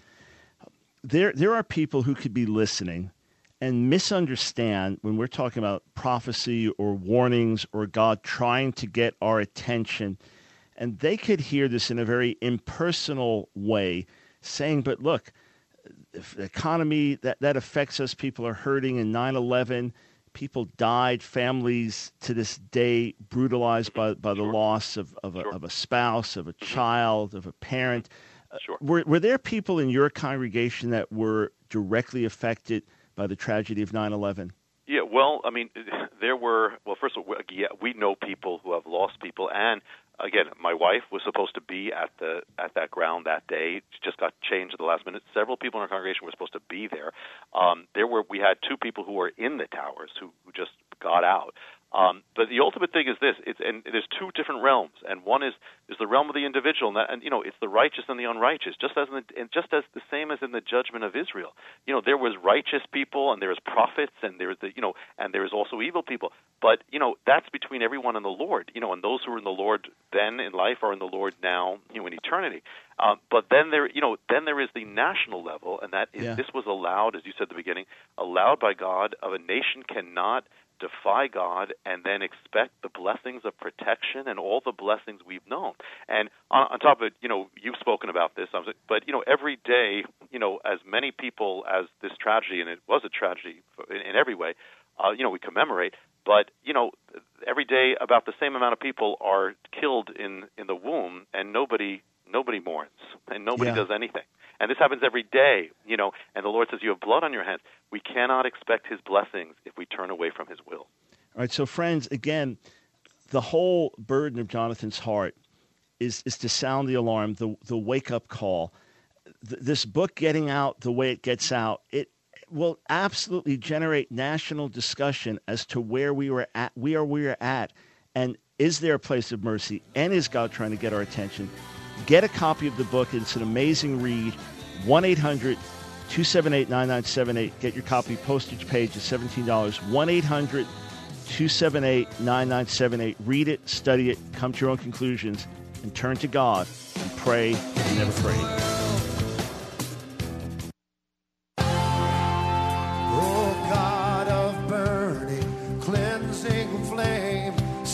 There there are people who could be listening and misunderstand when we're talking about prophecy or warnings or God trying to get our attention, and they could hear this in a very impersonal way, saying, but look, if the economy, that, that affects us. People are hurting. In nine eleven, people died. Families to this day brutalized by, by the sure. loss of, of, a, sure. of a spouse, of a child, of a parent. Sure. Uh, were, were there people in your congregation that were directly affected by the tragedy of nine eleven? Yeah, well, I mean, there were, well, first of all, yeah, we know people who have lost people, and again, my wife was supposed to be at the at that ground that day. She just got changed at the last minute. Several people in our congregation were supposed to be there. Um, there were we had two people who were in the towers who, who just God out. Um, but the ultimate thing is this: it's and there's two different realms, and one is is the realm of the individual, and, that, and you know it's the righteous and the unrighteous, just as in the, and just as the same as in the judgment of Israel. You know, there was righteous people, and there was prophets, and there's the you know, and there is also evil people. But you know, that's between everyone and the Lord. You know, and those who are in the Lord then in life are in the Lord now, you know, in eternity. Um, but then there, you know, then there is the national level, and that is yeah. this was allowed, as you said at the beginning, allowed by God. Of a nation cannot defy God and then expect the blessings of protection and all the blessings we've known. And on, on top of it, you know, you've spoken about this, but, you know, every day, you know, as many people as this tragedy, and it was a tragedy in, in every way, uh, you know, we commemorate, but, you know, every day about the same amount of people are killed in, in the womb, and nobody nobody mourns, and nobody yeah. does anything. And this happens every day, you know, and the Lord says, you have blood on your hands. We cannot expect his blessings if we turn away from his will. All right, so friends, again, the whole burden of Jonathan's heart is is to sound the alarm, the the wake-up call. Th- this book getting out the way it gets out, it will absolutely generate national discussion as to where we were at, where we are at, and is there a place of mercy, and is God trying to get our attention? Get a copy of the book. It's an amazing read. one eight hundred two seven eight nine nine seven eight. Get your copy. Postage page is seventeen dollars. one eight hundred two seven eight nine nine seven eight. Read it, study it, come to your own conclusions, and turn to God and pray and never afraid. Oh, God of burning, cleansing flame,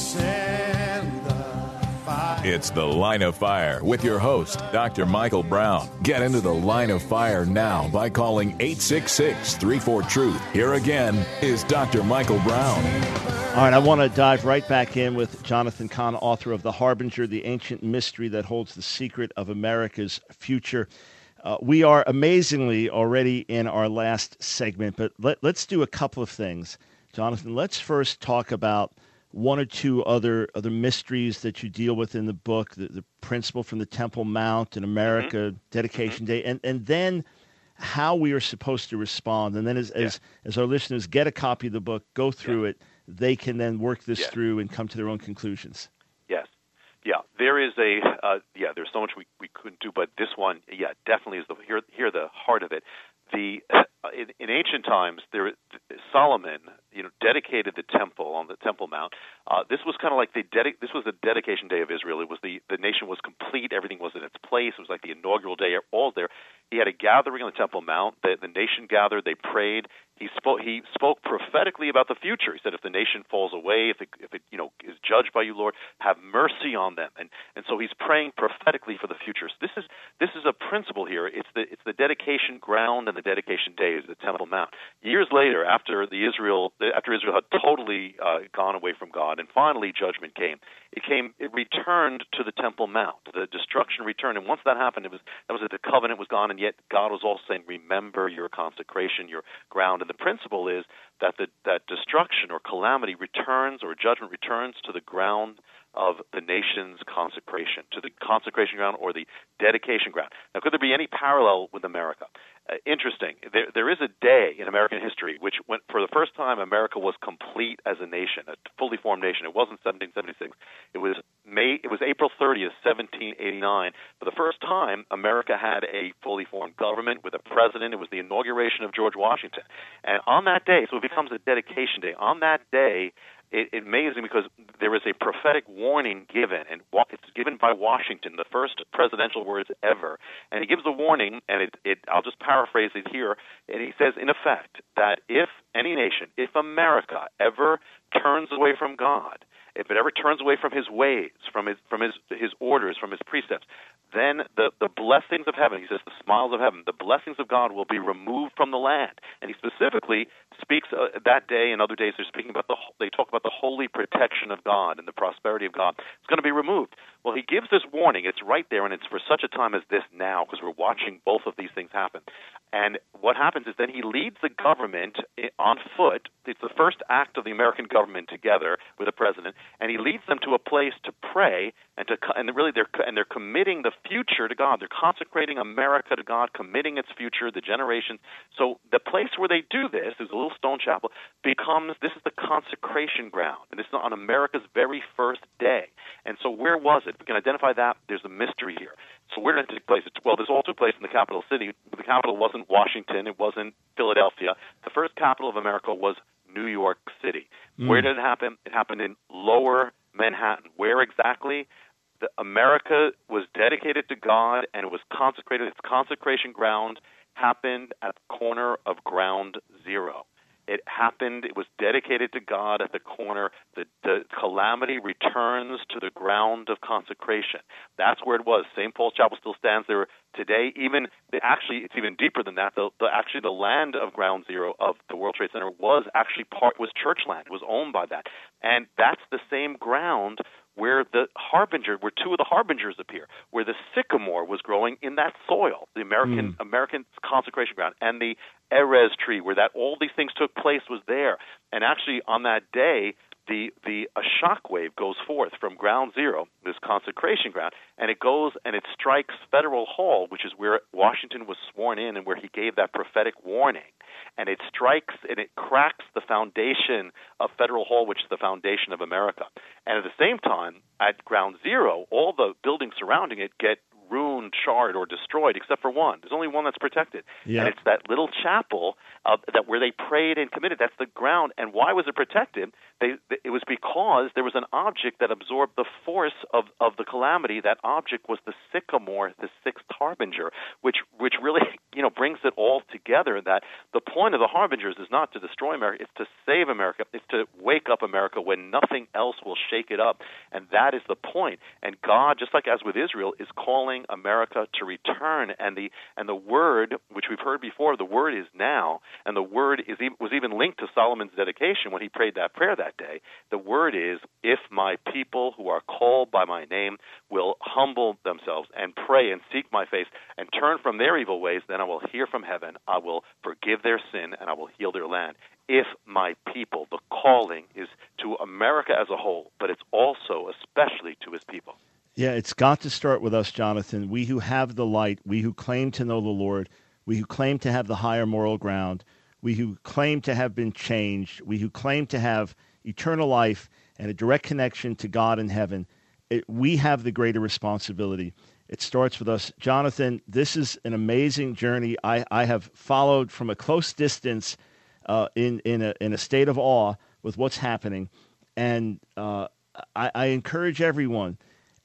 send the fire. It's The Line of Fire with your host, Doctor Michael Brown. Get into the Line of Fire now by calling eight six six, three four, truth. Here again is Doctor Michael Brown. All right, I want to dive right back in with Jonathan Cahn, author of The Harbinger, the ancient mystery that holds the secret of America's future. Uh, we are amazingly already in our last segment, but let, let's do a couple of things. Jonathan, let's first talk about one or two other other mysteries that you deal with in the book, the, the principle from the Temple Mount in America, mm-hmm. Dedication mm-hmm. Day, and, and then how we are supposed to respond. And then as, yeah. as, as our listeners get a copy of the book, go through yeah. it, they can then work this yes. through and come to their own conclusions. Yes. Yeah, there is a, uh, yeah, there's so much we, we couldn't do, but this one, yeah, definitely is the, here, here the heart of it. The uh, in, in ancient times, there Solomon, you know, dedicated the temple on the Temple Mount. Uh, this was kind of like the dedi- This was the dedication day of Israel. It was the the nation was complete. Everything was in its place. It was like the inaugural day. All there. He had a gathering on the Temple Mount. The, the nation gathered. They prayed. He spoke. He spoke prophetically about the future. He said, "If the nation falls away, if it, if it you know is judged by you, Lord, have mercy on them." And and so he's praying prophetically for the future. So this is this is a principle here. It's the it's the dedication ground and the dedication days, the Temple Mount. Years later, after the Israel after Israel had totally uh, gone away from God, and finally judgment came. It came. It returned to the Temple Mount. The destruction returned, and once that happened, it was that was that the covenant was gone, and yet God was also saying, "Remember your consecration, your ground." And the principle is that the, that destruction or calamity returns or judgment returns to the ground of the nation's consecration, to the consecration ground or the dedication ground. Now, could there be any parallel with America? Uh, interesting. There, there is a day in American history which, went, for the first time, America was complete as a nation, a fully formed nation. It wasn't seventeen seventy-six. It was May. It was April thirtieth, seventeen eighty-nine. For the first time, America had a fully formed government with a president. It was the inauguration of George Washington. And on that day, so it becomes a dedication day. On that day, It, it amazing because there is a prophetic warning given, and it's given by Washington, the first presidential words ever. And he gives a warning, and it, it, I'll just paraphrase it here, and he says, in effect, that if any nation, if America ever turns away from God, if it ever turns away from his ways, from his from his his orders, from his precepts, then the, the blessings of heaven, he says, the smiles of heaven, the blessings of God will be removed from the land. And he specifically speaks uh, that day and other days, they're speaking about the, they talk about the holy protection of God and the prosperity of God. It's going to be removed. Well, he gives this warning. It's right there, and it's for such a time as this now, because we're watching both of these things happen. And what happens is then he leads the government on foot it's the first act of the American government together with the president, and he leads them to a place to pray and to and really they're and they're committing the future to God. They're consecrating America to God, committing its future, the generations. So the place where they do this, there's a little stone chapel, becomes this is the consecration ground, and this is on America's very first day. And so where was it? We can identify that. There's a mystery here. So where did it take place? Well, this all took place in the capital city. The capital wasn't Washington. It wasn't Philadelphia. The first capital of America was New York City. Mm. Where did it happen? It happened in Lower Manhattan. Where exactly? The America was dedicated to God, and it was consecrated. Its consecration ground happened at the corner of Ground Zero. It happened, it was dedicated to God at the corner. The, the calamity returns to the ground of consecration. That's where it was. Saint Paul's Chapel still stands there today. Even actually, it's even deeper than that. The, the, actually, the land of Ground Zero of the World Trade Center was actually part, was church land. It was owned by that. And that's the same ground where the harbinger, where two of the harbingers appear, where the sycamore was growing in that soil, the American mm. American consecration ground, and the Erez tree, where that all these things took place, was there. And actually, on that day, the the a shockwave goes forth from Ground Zero, this consecration ground, and it goes and it strikes Federal Hall, which is where Washington was sworn in and where he gave that prophetic warning. And it strikes and it cracks the foundation of Federal Hall, which is the foundation of America. And at the same time, at Ground Zero, all the buildings surrounding it get ruined, charred, or destroyed, except for one. There's only one that's protected, yeah. and it's that little chapel uh, that where they prayed and committed. That's the ground. And why was it protected? They, they, it was because there was an object that absorbed the force of, of the calamity. That object was the sycamore, the sixth harbinger, which which really you know brings it all together. That the point of the harbingers is not to destroy America; it's to save America. It's to wake up America when nothing else will shake it up, and that is the point. And God, just like as with Israel, is calling America to return, and the and the word, which we've heard before, the word is now, and the word is was even linked to Solomon's dedication when he prayed that prayer that day. The word is, if my people who are called by my name will humble themselves and pray and seek my face and turn from their evil ways, then I will hear from heaven, I will forgive their sin, and I will heal their land. If my people, the calling is to America as a whole, but it's also especially to his people. Yeah, it's got to start with us, Jonathan. We who have the light, we who claim to know the Lord, we who claim to have the higher moral ground, we who claim to have been changed, we who claim to have eternal life and a direct connection to God in heaven, it, we have the greater responsibility. It starts with us. Jonathan, this is an amazing journey. I, I have followed from a close distance uh, in, in, a, in a state of awe with what's happening. And uh, I, I encourage everyone,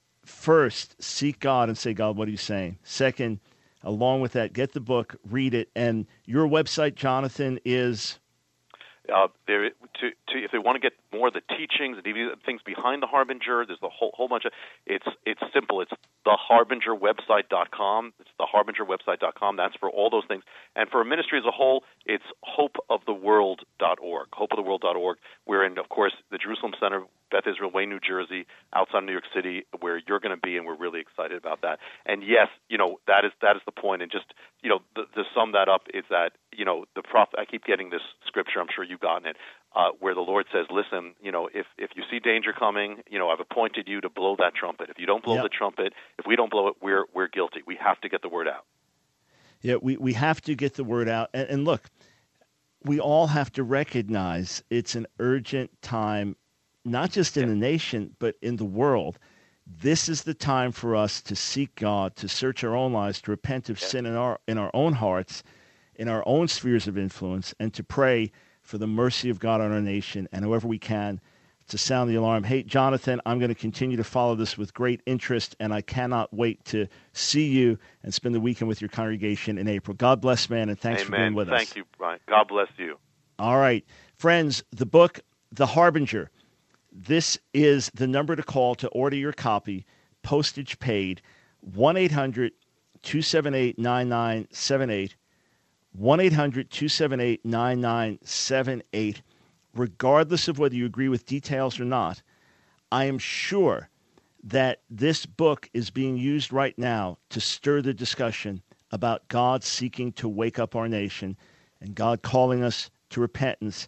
first, seek God and say, God, what are you saying? Second, along with that, get the book, read it. And your website, Jonathan, is... Uh, there, to, to, if they want to get more of the teachings and things behind the Harbinger, there's a whole, whole bunch of. It's it's simple. It's the harbinger website dot com. It's the harbinger website dot com. That's for all those things. And for a ministry as a whole, it's hope of the world dot org. hope of the world dot org. We're in, of course, the Jerusalem Center, Beth Israel Way, New Jersey, outside New York City, where you're going to be, and we're really excited about that. And yes, you know that is that is the point. And just you know, the, to sum that up is that you know the prophet. I keep getting this scripture. I'm sure you've gotten it, uh, where the Lord says, "Listen, you know, if if you see danger coming, you know, I've appointed you to blow that trumpet. If you don't blow yep. the trumpet, if we don't blow it, we're we're guilty. We have to get the word out." Yeah, we we have to get the word out. And, and look, we all have to recognize it's an urgent time. Not just in the nation, but in the world. This is the time for us to seek God, to search our own lives, to repent of sin in our in our own hearts, in our own spheres of influence, and to pray for the mercy of God on our nation, and however we can, to sound the alarm. Hey, Jonathan, I'm going to continue to follow this with great interest, and I cannot wait to see you and spend the weekend with your congregation in April. God bless, man, and thanks Amen. for being with Thank us. Thank you, Brian. God bless you. All right. Friends, the book, The Harbinger. This is the number to call to order your copy, postage paid, one eight hundred two seven eight nine nine seven eight, one eight hundred two seven eight nine nine seven eight. Regardless of whether you agree with details or not, I am sure that this book is being used right now to stir the discussion about God seeking to wake up our nation and God calling us to repentance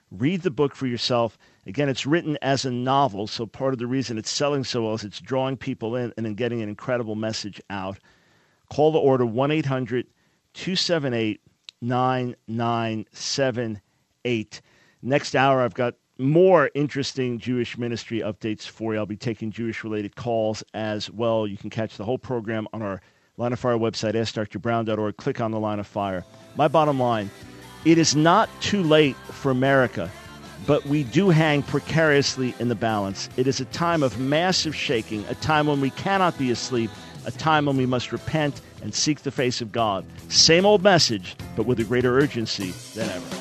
Read the book for yourself. Again, it's written as a novel, so part of the reason it's selling so well is it's drawing people in and then getting an incredible message out. Call to order one eight hundred two seven eight nine nine seven eight. Next hour, I've got more interesting Jewish ministry updates for you. I'll be taking Jewish-related calls as well. You can catch the whole program on our Line of Fire website, ask dr brown dot org. Click on the Line of Fire. My bottom line, it is not too late for America, but we do hang precariously in the balance. It is a time of massive shaking, a time when we cannot be asleep, a time when we must repent and seek the face of God. Same old message, but with a greater urgency than ever.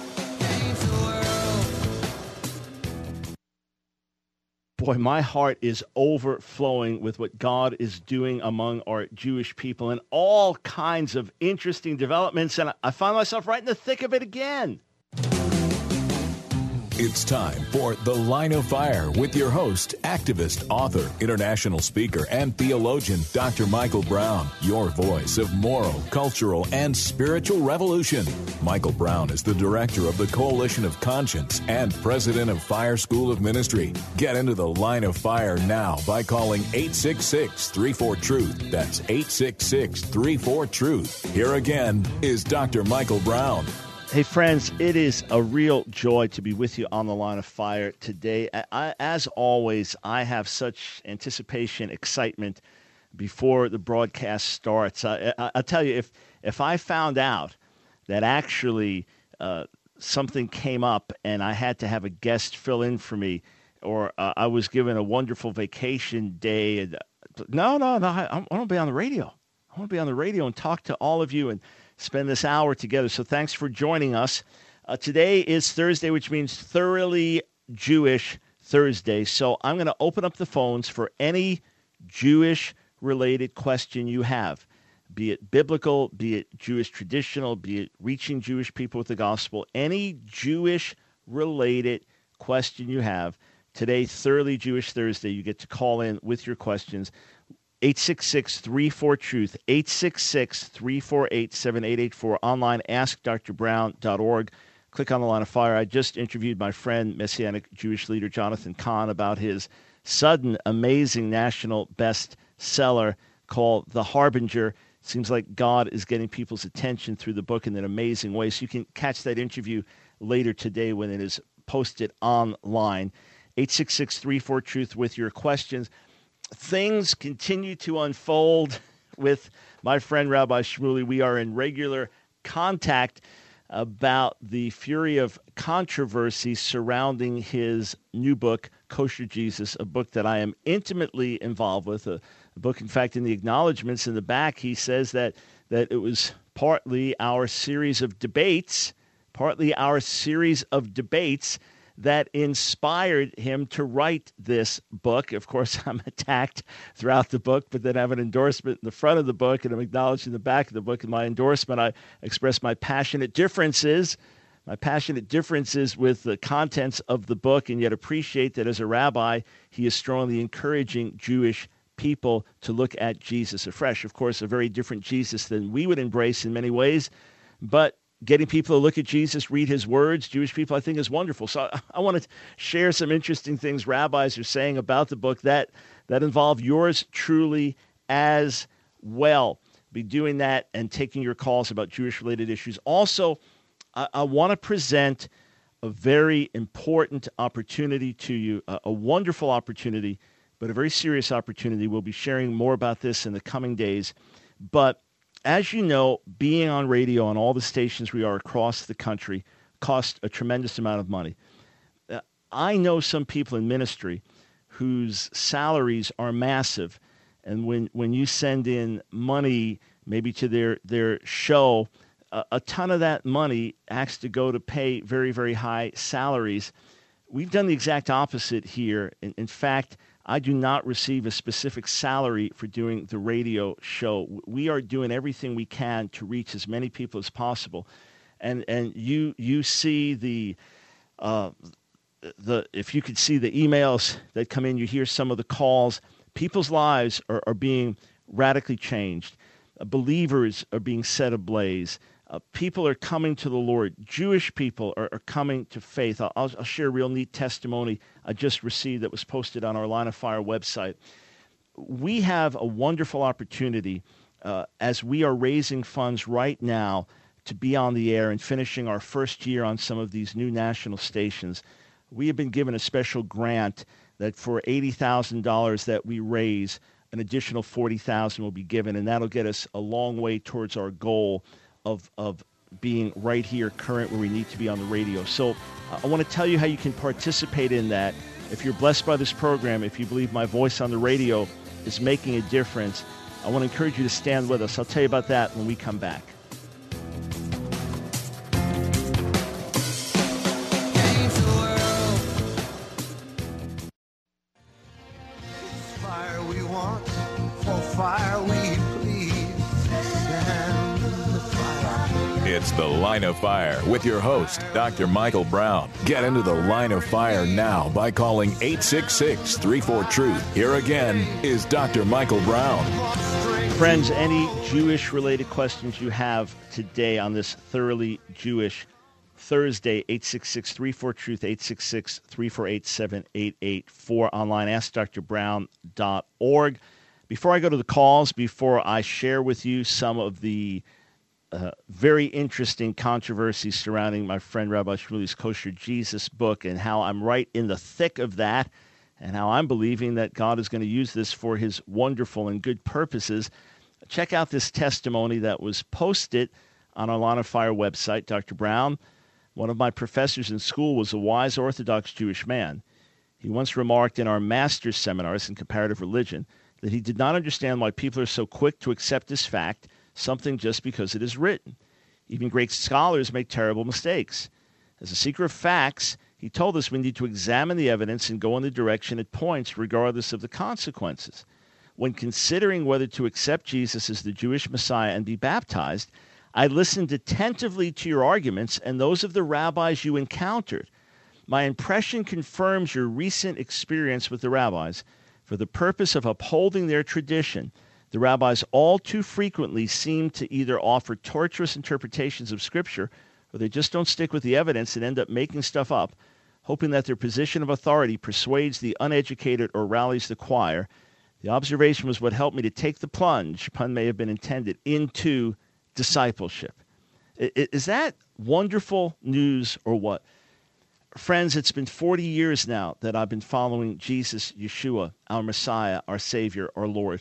Boy, my heart is overflowing with what God is doing among our Jewish people and all kinds of interesting developments, and I find myself right in the thick of it again. It's time for The Line of Fire with your host, activist, author, international speaker, and theologian, Doctor Michael Brown, your voice of moral, cultural, and spiritual revolution. Michael Brown is the director of the Coalition of Conscience and president of Fire School of Ministry. Get into The Line of Fire now by calling eight six six, three four, truth. That's eight six six, three four, truth. Here again is Doctor Michael Brown. Hey, friends, it is a real joy to be with you on the Line of Fire today. I, as always, I have such anticipation, excitement before the broadcast starts. I, I, I'll tell you, if if I found out that actually uh, something came up and I had to have a guest fill in for me, or uh, I was given a wonderful vacation day, and, no, no, no, I, I want to be on the radio. I want to be on the radio and talk to all of you and spend this hour together. So thanks for joining us. Uh, today is Thursday, which means Thoroughly Jewish Thursday. So I'm going to open up the phones for any Jewish-related question you have, be it biblical, be it Jewish traditional, be it reaching Jewish people with the gospel, any Jewish-related question you have. Today, Thoroughly Jewish Thursday, you get to call in with your questions. eight six six, three four, truth, eight six six, three four eight, seven eight eight four, online, ask dr brown dot org. Click on the Line of Fire. I just interviewed my friend, Messianic Jewish leader Jonathan Cahn, about his sudden, amazing national bestseller called The Harbinger. It seems like God is getting people's attention through the book in an amazing way. So you can catch that interview later today when it is posted online. eight six six, three four, truth with your questions. Things continue to unfold with my friend Rabbi Shmuley. We are in regular contact about the fury of controversy surrounding his new book, Kosher Jesus, a book that I am intimately involved with. A, a book, in fact, in the acknowledgments in the back, he says that, that it was partly our series of debates, partly our series of debates that inspired him to write this book. Of course, I'm attacked throughout the book, but then I have an endorsement in the front of the book, and I'm acknowledged in the back of the book. In my endorsement, I express my passionate differences, my passionate differences with the contents of the book, and yet appreciate that as a rabbi, he is strongly encouraging Jewish people to look at Jesus afresh. Of course, a very different Jesus than we would embrace in many ways, but getting people to look at Jesus, read his words, Jewish people, I think is wonderful. So I, I want to share some interesting things rabbis are saying about the book that, that involve yours truly as well. Be doing that and taking your calls about Jewish-related issues. Also, I, I want to present a very important opportunity to you, a, a wonderful opportunity, but a very serious opportunity. We'll be sharing more about this in the coming days. But as you know, being on radio on all the stations we are across the country costs a tremendous amount of money. Uh, I know some people in ministry whose salaries are massive, and when, when you send in money maybe to their, their show, uh, a ton of that money has to go to pay very, very high salaries. We've done the exact opposite here. In, in fact, I do not receive a specific salary for doing the radio show. We are doing everything we can to reach as many people as possible. And and you you see the uh, the if you could see the emails that come in, you hear some of the calls. People's lives are, are being radically changed. Uh, believers are being set ablaze. Uh, people are coming to the Lord. Jewish people are, are coming to faith. I'll, I'll, I'll share a real neat testimony I just received that was posted on our Line of Fire website. We have a wonderful opportunity uh, as we are raising funds right now to be on the air and finishing our first year on some of these new national stations. We have been given a special grant that for eighty thousand dollars that we raise, an additional forty thousand dollars will be given, and that'll get us a long way towards our goal of of being right here current where we need to be on the radio. So uh, I want to tell you how you can participate in that. If you're blessed by this program, if you believe my voice on the radio is making a difference, I want to encourage you to stand with us. I'll tell you about that when we come back. Fire we want, for fire we please. Send the fire. It's The Line of Fire with your host, Doctor Michael Brown. Get into The Line of Fire now by calling eight six six, three four, truth. Here again is Doctor Michael Brown. Friends, any Jewish-related questions you have today on this thoroughly Jewish Thursday, eight six six, three four, truth, eight six six, three four eight, seven eight eight four, online, ask dr brown dot org. Before I go to the calls, before I share with you some of the uh, very interesting controversies surrounding my friend Rabbi Shmuly's Kosher Jesus book and how I'm right in the thick of that and how I'm believing that God is going to use this for his wonderful and good purposes, check out this testimony that was posted on our Line of Fire website. Doctor Brown, one of my professors in school, was a wise Orthodox Jewish man. He once remarked in our master's seminars in comparative religion that he did not understand why people are so quick to accept as fact something just because it is written. Even great scholars make terrible mistakes. As a seeker of facts, he told us we need to examine the evidence and go in the direction it points, regardless of the consequences. When considering whether to accept Jesus as the Jewish Messiah and be baptized, I listened attentively to your arguments and those of the rabbis you encountered. My impression confirms your recent experience with the rabbis. For the purpose of upholding their tradition, the rabbis all too frequently seem to either offer tortuous interpretations of Scripture, or they just don't stick with the evidence and end up making stuff up, hoping that their position of authority persuades the uneducated or rallies the choir. The observation was what helped me to take the plunge, pun may have been intended, into discipleship. Is that wonderful news or what? Friends, it's been forty years now that I've been following Jesus, Yeshua, our Messiah, our Savior, our Lord.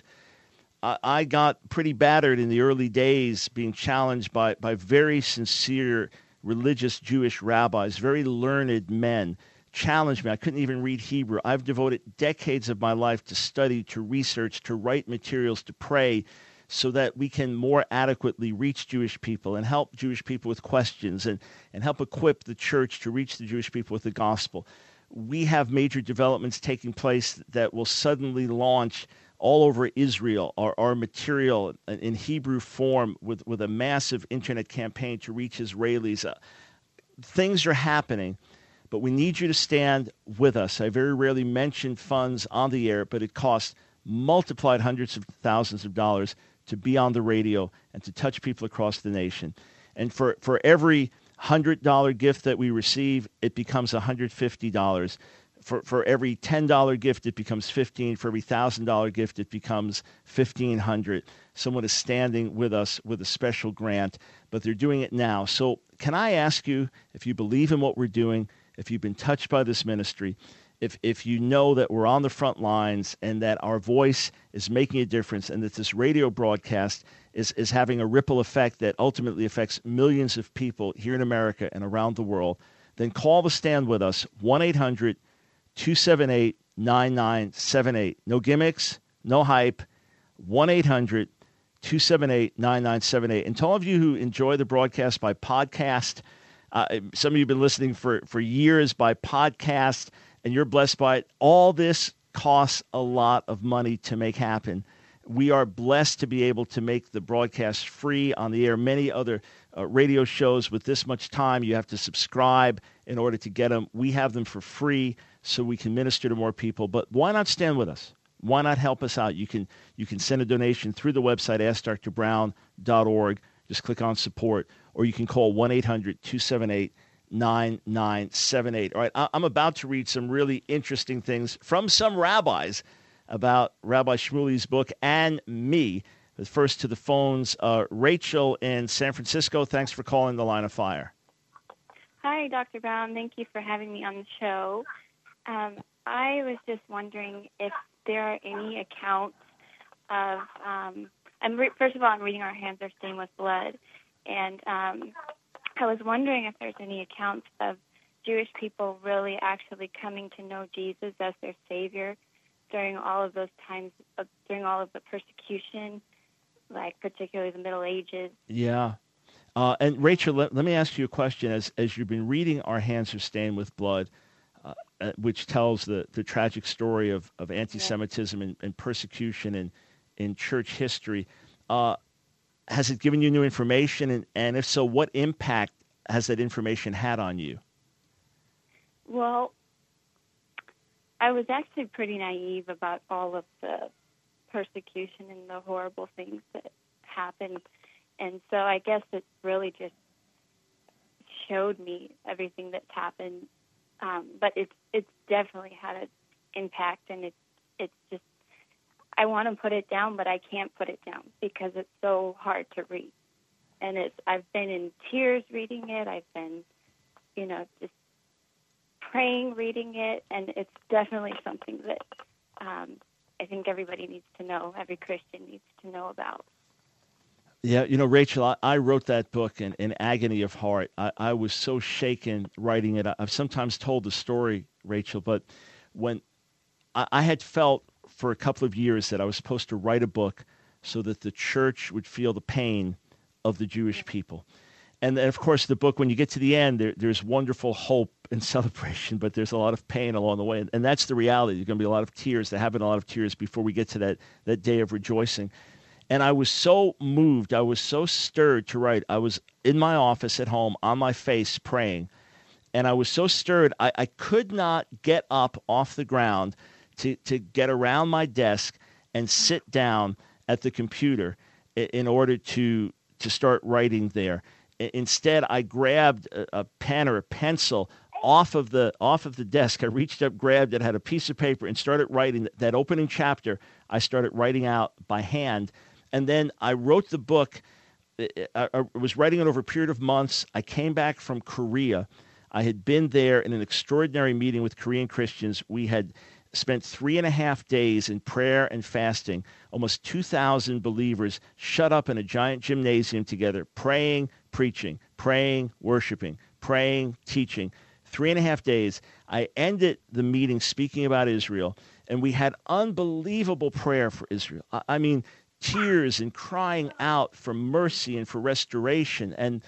I, I got pretty battered in the early days being challenged by, by very sincere religious Jewish rabbis, very learned men, challenged me. I couldn't even read Hebrew. I've devoted decades of my life to study, to research, to write materials, to pray, so that we can more adequately reach Jewish people and help Jewish people with questions and, and help equip the church to reach the Jewish people with the gospel. We have major developments taking place that will suddenly launch all over Israel our, our material in Hebrew form with, with a massive internet campaign to reach Israelis. Uh, things are happening, but we need you to stand with us. I very rarely mention funds on the air, but it costs multiplied hundreds of thousands of dollars to be on the radio and to touch people across the nation. And for, for every one hundred dollars gift that we receive, it becomes one hundred fifty dollars. For, for every ten dollars gift, it becomes fifteen dollars. For every one thousand dollars gift, it becomes fifteen hundred dollars. Someone is standing with us with a special grant, but they're doing it now. So can I ask you, if you believe in what we're doing, if you've been touched by this ministry, If if you know that we're on the front lines and that our voice is making a difference and that this radio broadcast is, is having a ripple effect that ultimately affects millions of people here in America and around the world, then call the stand with us, one eight hundred, two seven eight, nine nine seven eight. No gimmicks, no hype, one eight hundred, two seven eight, nine nine seven eight. And to all of you who enjoy the broadcast by podcast, uh, some of you have been listening for, for years by podcast, and you're blessed by it. All this costs a lot of money to make happen. We are blessed to be able to make the broadcast free on the air. Many other uh, radio shows with this much time, you have to subscribe in order to get them. We have them for free so we can minister to more people. But why not stand with us? Why not help us out? You can you can send a donation through the website, ask dr brown dot org. Just click on support, or you can call one eight hundred two seven eight nine nine seven eight. All right, I- I'm about to read some really interesting things from some rabbis about Rabbi Shmuley's book and me. But first to the phones, uh, Rachel in San Francisco. Thanks for calling The Line of Fire. Hi, Doctor Brown. Thank you for having me on the show. Um, I was just wondering if there are any accounts of, um, I'm re- first of all, I'm reading Our Hands Are Stained with Blood, and um, I was wondering if there's any accounts of Jewish people really actually coming to know Jesus as their Savior during all of those times, of, during all of the persecution, like particularly the Middle Ages. Yeah. Uh, and Rachel, let, let me ask you a question. As as you've been reading Our Hands Are Stained with Blood, uh, uh, which tells the, the tragic story of, of anti-Semitism and, and persecution in, in church history, uh, has it given you new information? And, and if so, what impact has that information had on you? Well, I was actually pretty naive about all of the persecution and the horrible things that happened. And so I guess it really just showed me everything that's happened. Um, but it's it's definitely had an impact, and it's it's just, I want to put it down, but I can't put it down because it's so hard to read. And it's I've been in tears reading it. I've been, you know, just praying reading it, and it's definitely something that um, I think everybody needs to know, every Christian needs to know about. Yeah, you know, Rachel, I, I wrote that book in, in agony of heart. I, I was so shaken writing it. I've sometimes told the story, Rachel, but when I, I had felt for a couple of years that I was supposed to write a book so that the church would feel the pain of the Jewish people. And then, of course, the book, when you get to the end, there, there's wonderful hope and celebration, but there's a lot of pain along the way. And, and that's the reality. There's going to be a lot of tears. There have been a lot of tears before we get to that, that day of rejoicing. And I was so moved. I was so stirred to write. I was in my office at home on my face praying. And I was so stirred, I, I could not get up off the ground to, to get around my desk and sit down at the computer in, in order to, to start writing there. Instead, I grabbed a, a pen or a pencil off of the off of the desk. I reached up, grabbed it, had a piece of paper, and started writing that opening chapter. I started writing out by hand. And then I wrote the book. I, I was writing it over a period of months. I came back from Korea. I had been there in an extraordinary meeting with Korean Christians. We had spent three and a half days in prayer and fasting. Almost two thousand believers shut up in a giant gymnasium together, praying, preaching, praying, worshiping, praying, teaching. Three and a half days. I ended the meeting speaking about Israel, and we had unbelievable prayer for Israel. I, I mean, tears and crying out for mercy and for restoration. And,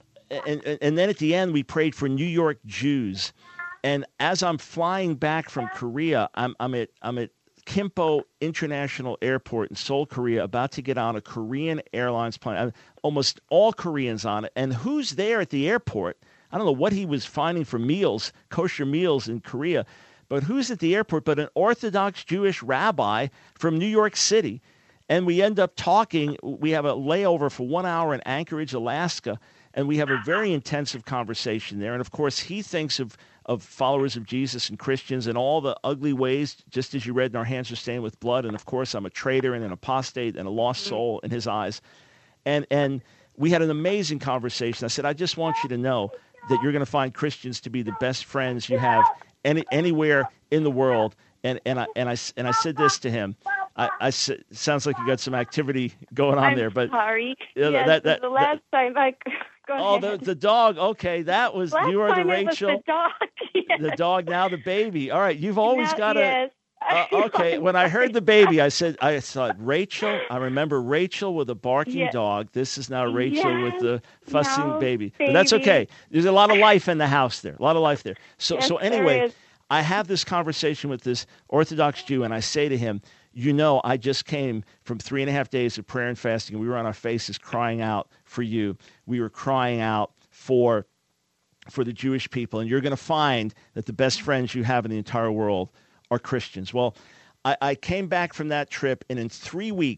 and and then at the end, we prayed for New York Jews. And as I'm flying back from Korea, I'm I'm at I'm at Kimpo International Airport in Seoul, Korea, about to get on a Korean Airlines plane. I'm, almost all Koreans on it. And who's there at the airport? I don't know what he was finding for meals, kosher meals in Korea, but who's at the airport but an Orthodox Jewish rabbi from New York City? And we end up talking. We have a layover for one hour in Anchorage, Alaska, and we have a very intensive conversation there. And, of course, he thinks of, of followers of Jesus and Christians and all the ugly ways, just as you read in Our Hands Are Stained with Blood. And, of course, I'm a traitor and an apostate and a lost soul in his eyes. And and we had an amazing conversation. I said, I just want you to know that you're going to find Christians to be the best friends you have any, anywhere in the world. And and I and I and I said this to him. I, I said, sounds like you got some activity going on I'm there, but sorry. Yeah, yes, that- that- the last time I go oh, ahead. the the dog. Okay, that was last you are the time Rachel, it was the dog. Yes. the dog. Now the baby. All right, you've always Now- got to. yes. Uh, okay, when I heard the baby, I said, I thought, Rachel, I remember Rachel with a barking Yes. dog. This is now Rachel with Yes. the fussing Now, baby. But that's baby. okay. There's a lot of life in the house there, a lot of life there. So, Yes, so there anyway, is. I have this conversation with this Orthodox Jew, and I say to him, you know, I just came from three and a half days of prayer and fasting. We were on our faces crying out for you. We were crying out for for the Jewish people, and you're going to find that the best friends you have in the entire world are Christians. Well, I, I came back from that trip, and in three weeks,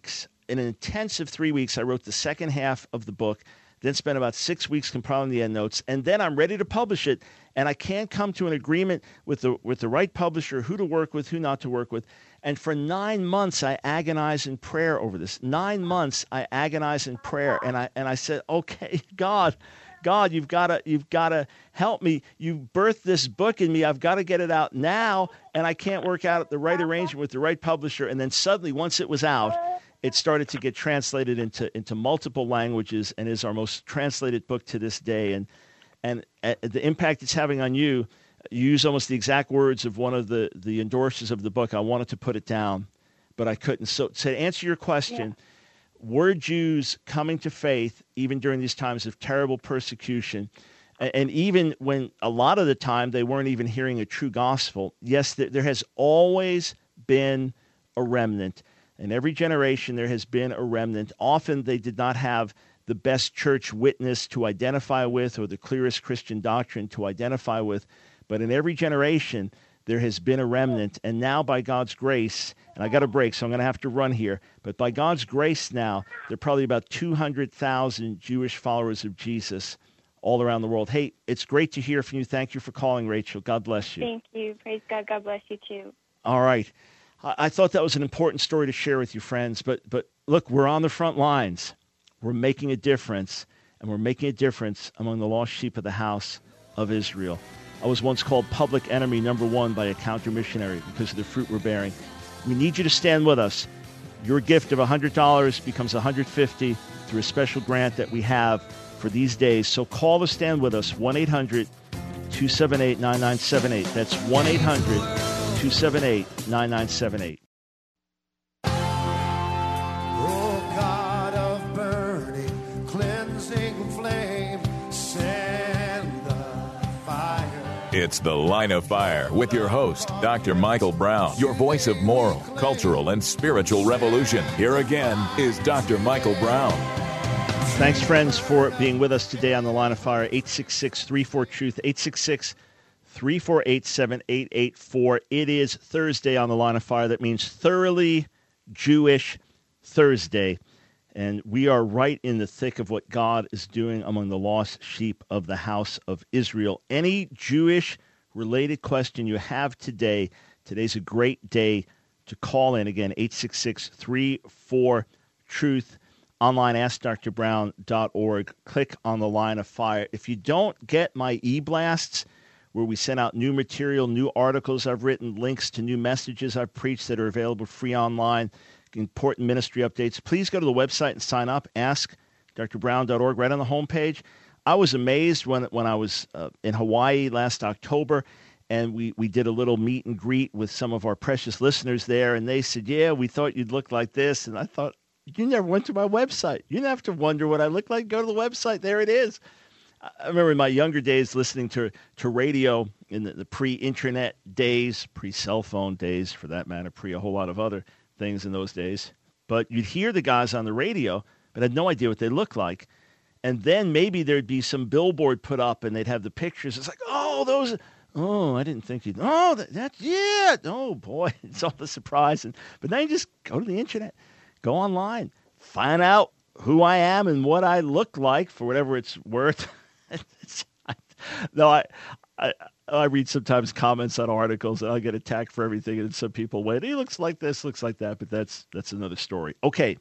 in an intensive three weeks, I wrote the second half of the book, then spent about six weeks compiling the endnotes, and then I'm ready to publish it, and I can't come to an agreement with the with the right publisher, who to work with, who not to work with. And for nine months, I agonized in prayer over this. Nine months, I agonized in prayer, and I and I said, "Okay, God, God, you've got to you've got to help me. You birthed this book in me. I've got to get it out now, and I can't work out the right arrangement with the right publisher." And then suddenly, once it was out, it started to get translated into into multiple languages, and is our most translated book to this day. And and uh, the impact it's having on you. You use almost the exact words of one of the, the endorsers of the book. I wanted to put it down, but I couldn't. So to answer your question, yeah. Were Jews coming to faith even during these times of terrible persecution? And even when a lot of the time they weren't even hearing a true gospel. Yes, there has always been a remnant. In every generation, there has been a remnant. Often they did not have the best church witness to identify with or the clearest Christian doctrine to identify with. But in every generation, there has been a remnant. And now by God's grace, and I got a break, so I'm going to have to run here. But by God's grace now, there are probably about two hundred thousand Jewish followers of Jesus all around the world. Hey, it's great to hear from you. Thank you for calling, Rachel. God bless you. Thank you. Praise God. God bless you, too. All right. I, I thought that was an important story to share with you, friends. But, but look, we're on the front lines. We're making a difference, and we're making a difference among the lost sheep of the house of Israel. I was once called public enemy number one by a counter-missionary because of the fruit we're bearing. We need you to stand with us. Your gift of one hundred dollars becomes one hundred fifty dollars through a special grant that we have for these days. So call to stand with us, one eight hundred two seven eight nine nine seven eight. That's one eight hundred two seven eight nine nine seven eight. It's The Line of Fire with your host, Doctor Michael Brown, your voice of moral, cultural, and spiritual revolution. Here again is Doctor Michael Brown. Thanks, friends, for being with us today on The Line of Fire. eight six six, three four, truth, eight six six, three four eight, seven eight eight four. It is Thursday on The Line of Fire. That means Thoroughly Jewish Thursday. And we are right in the thick of what God is doing among the lost sheep of the house of Israel. Any Jewish-related question you have today, today's a great day to call in. Again, eight six six, three four, truth. Online, ask dr brown dot org. Click on the Line of Fire. If you don't get my e-blasts, where we send out new material, new articles I've written, links to new messages I've preached that are available free online, important ministry updates, please go to the website and sign up. ask dr brown dot org, right on the homepage. I was amazed when when I was uh, in Hawaii last October, and we, we did a little meet and greet with some of our precious listeners there, and they said, yeah, we thought you'd look like this. And I thought, you never went to my website. You didn't have to wonder what I look like. Go to the website. There it is. I remember in my younger days listening to, to radio in the, the pre-internet days, pre-cell phone days, for that matter, pre a whole lot of other things in those days. But you'd hear the guys on the radio, but had no idea what they looked like. And then maybe there'd be some billboard put up and they'd have the pictures. It's like, oh, those, oh, I didn't think you'd, oh, that, that yeah, oh, boy, it's all the surprise. And, but then you just go to the internet, go online, find out who I am and what I look like for whatever it's worth. it's, I, no, I, I, I read sometimes comments on articles, and I'll get attacked for everything, and some people wait, he looks like this, looks like that, but that's that's another story. Okay,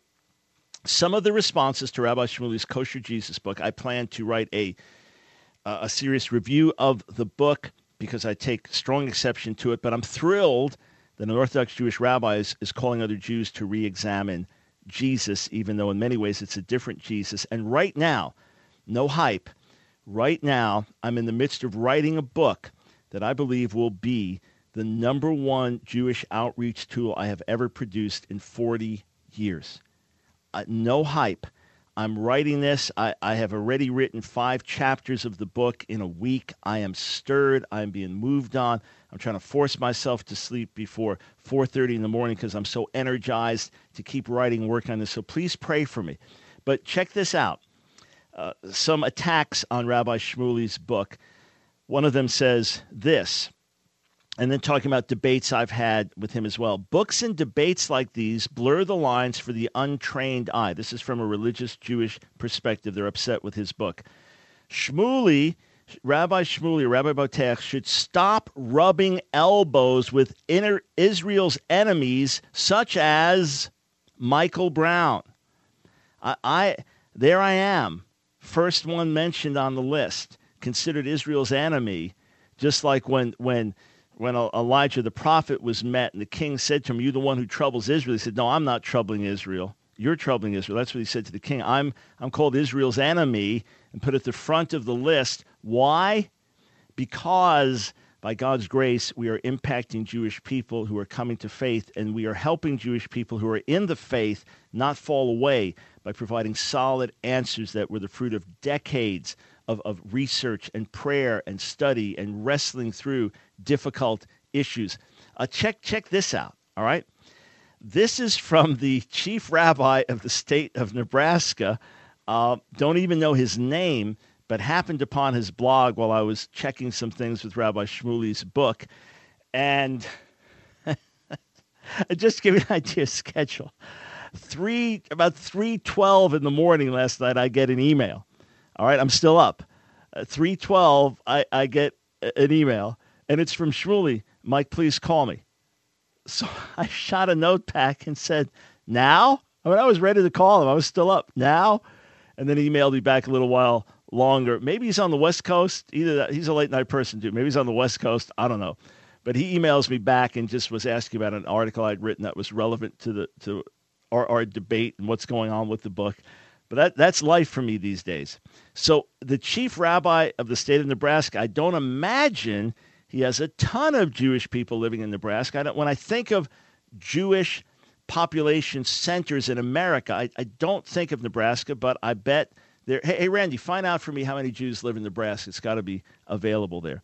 some of the responses to Rabbi Shmuley's Kosher Jesus book, I plan to write a uh, a serious review of the book because I take strong exception to it, but I'm thrilled that an Orthodox Jewish rabbi is, is calling other Jews to re-examine Jesus, even though in many ways it's a different Jesus. And right now, no hype, right now, I'm in the midst of writing a book that I believe will be the number one Jewish outreach tool I have ever produced in forty years. Uh, no hype. I'm writing this. I, I have already written five chapters of the book in a week. I am stirred. I'm being moved on. I'm trying to force myself to sleep before four thirty in the morning because I'm so energized to keep writing and work on this. So please pray for me. But check this out. Uh, some attacks on Rabbi Shmuley's book. One of them says this: and then talking about debates I've had with him as well. Books and debates like these blur the lines for the untrained eye. This is from a religious Jewish perspective. They're upset with his book. Shmuley, Rabbi Shmuley, Rabbi Boteach, should stop rubbing elbows with inner Israel's enemies, such as Michael Brown. I, I there I am, first one mentioned on the list, considered Israel's enemy, just like when when when Elijah the prophet was met and the king said to him, "You the one who troubles Israel." He said, "No, I'm not troubling Israel. You're troubling Israel." That's what he said to the king. I'm I'm called Israel's enemy and put at the front of the list. Why? Because by God's grace, we are impacting Jewish people who are coming to faith, and we are helping Jewish people who are in the faith not fall away by providing solid answers that were the fruit of decades of, of research and prayer and study and wrestling through difficult issues. Uh, check check this out, all right? This is from the chief rabbi of the state of Nebraska. Uh, don't even know his name, but happened upon his blog while I was checking some things with Rabbi Shmuley's book. And just to give you an idea of schedule, three about three twelve in the morning last night, I get an email. All right, I'm still up. At three twelve, I, I get an email, and it's from Shmuley. "Mike, please call me." So I shot a note back and said, "Now?" I mean, I was ready to call him. I was still up. "Now?" And then he emailed me back a little while longer. Maybe he's on the West Coast. Either that, he's a late night person too. Maybe he's on the West Coast. I don't know. But he emails me back and just was asking about an article I'd written that was relevant to the to our, our debate and what's going on with the book. But that that's life for me these days. So the chief rabbi of the state of Nebraska, I don't imagine he has a ton of Jewish people living in Nebraska. I don't, when I think of Jewish population centers in America, I, I don't think of Nebraska, but I bet there. Hey, hey, Randy, find out for me how many Jews live in Nebraska. It's got to be available there.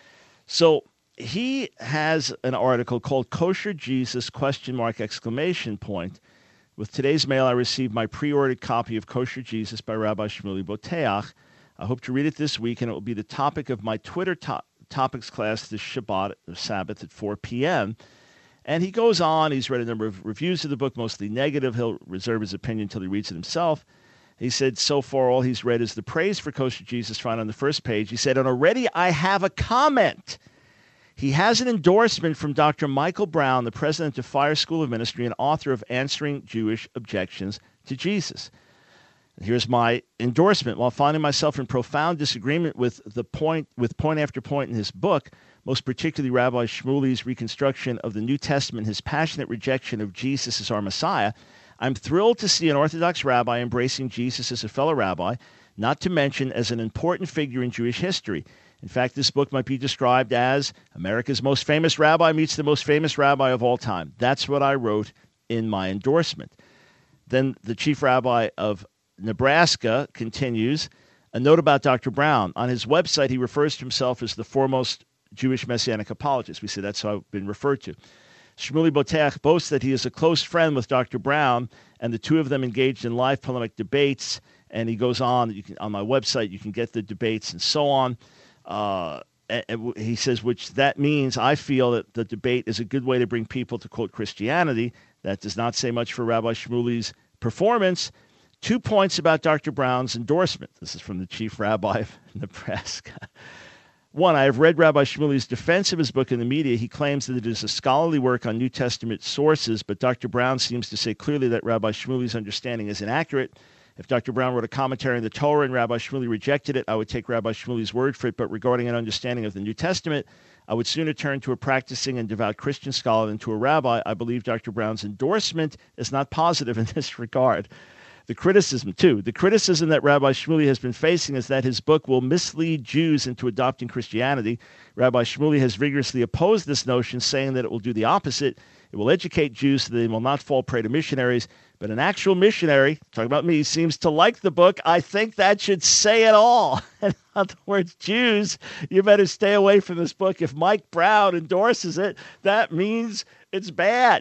So he has an article called "Kosher Jesus?" question mark exclamation point. With today's mail, I received my pre-ordered copy of Kosher Jesus by Rabbi Shmuley Boteach. I hope to read it this week, and it will be the topic of my Twitter to- topics class this Shabbat or Sabbath at four p.m. And he goes on. He's read a number of reviews of the book, mostly negative. He'll reserve his opinion until he reads it himself. He said so far all he's read is the praise for Kosher Jesus found on the first page. He said, and already I have a comment. He has an endorsement from Doctor Michael Brown, the president of Fire School of Ministry and author of Answering Jewish Objections to Jesus. Here's my endorsement. While finding myself in profound disagreement with the point, with point after point in his book, most particularly Rabbi Shmuley's reconstruction of the New Testament, his passionate rejection of Jesus as our Messiah, I'm thrilled to see an Orthodox rabbi embracing Jesus as a fellow rabbi, not to mention as an important figure in Jewish history. In fact, this book might be described as America's most famous rabbi meets the most famous rabbi of all time. That's what I wrote in my endorsement. Then the chief rabbi of Nebraska continues, a note about Doctor Brown. On his website, he refers to himself as the foremost Jewish Messianic apologist. We say that's how I've been referred to. Shmuley Boteach boasts that he is a close friend with Doctor Brown, and the two of them engaged in live polemic debates. And he goes on, you can, on my website, you can get the debates and so on. Uh, and, and he says, which that means I feel that the debate is a good way to bring people to, quote, Christianity. That does not say much for Rabbi Shmuley's performance. Two points about Doctor Brown's endorsement. This is from the chief rabbi of Nebraska. One, I have read Rabbi Shmuley's defense of his book in the media. He claims that it is a scholarly work on New Testament sources, but Doctor Brown seems to say clearly that Rabbi Shmuley's understanding is inaccurate. If Doctor Brown wrote a commentary on the Torah and Rabbi Shmuley rejected it, I would take Rabbi Shmuley's word for it, but regarding an understanding of the New Testament, I would sooner turn to a practicing and devout Christian scholar than to a rabbi. I believe Doctor Brown's endorsement is not positive in this regard. The criticism, too, the criticism that Rabbi Shmuley has been facing is that his book will mislead Jews into adopting Christianity. Rabbi Shmuley has vigorously opposed this notion, saying that it will do the opposite. It will educate Jews so that they will not fall prey to missionaries. But an actual missionary, talking about me, seems to like the book. I think that should say it all. In other words, Jews, you better stay away from this book. If Mike Brown endorses it, that means it's bad.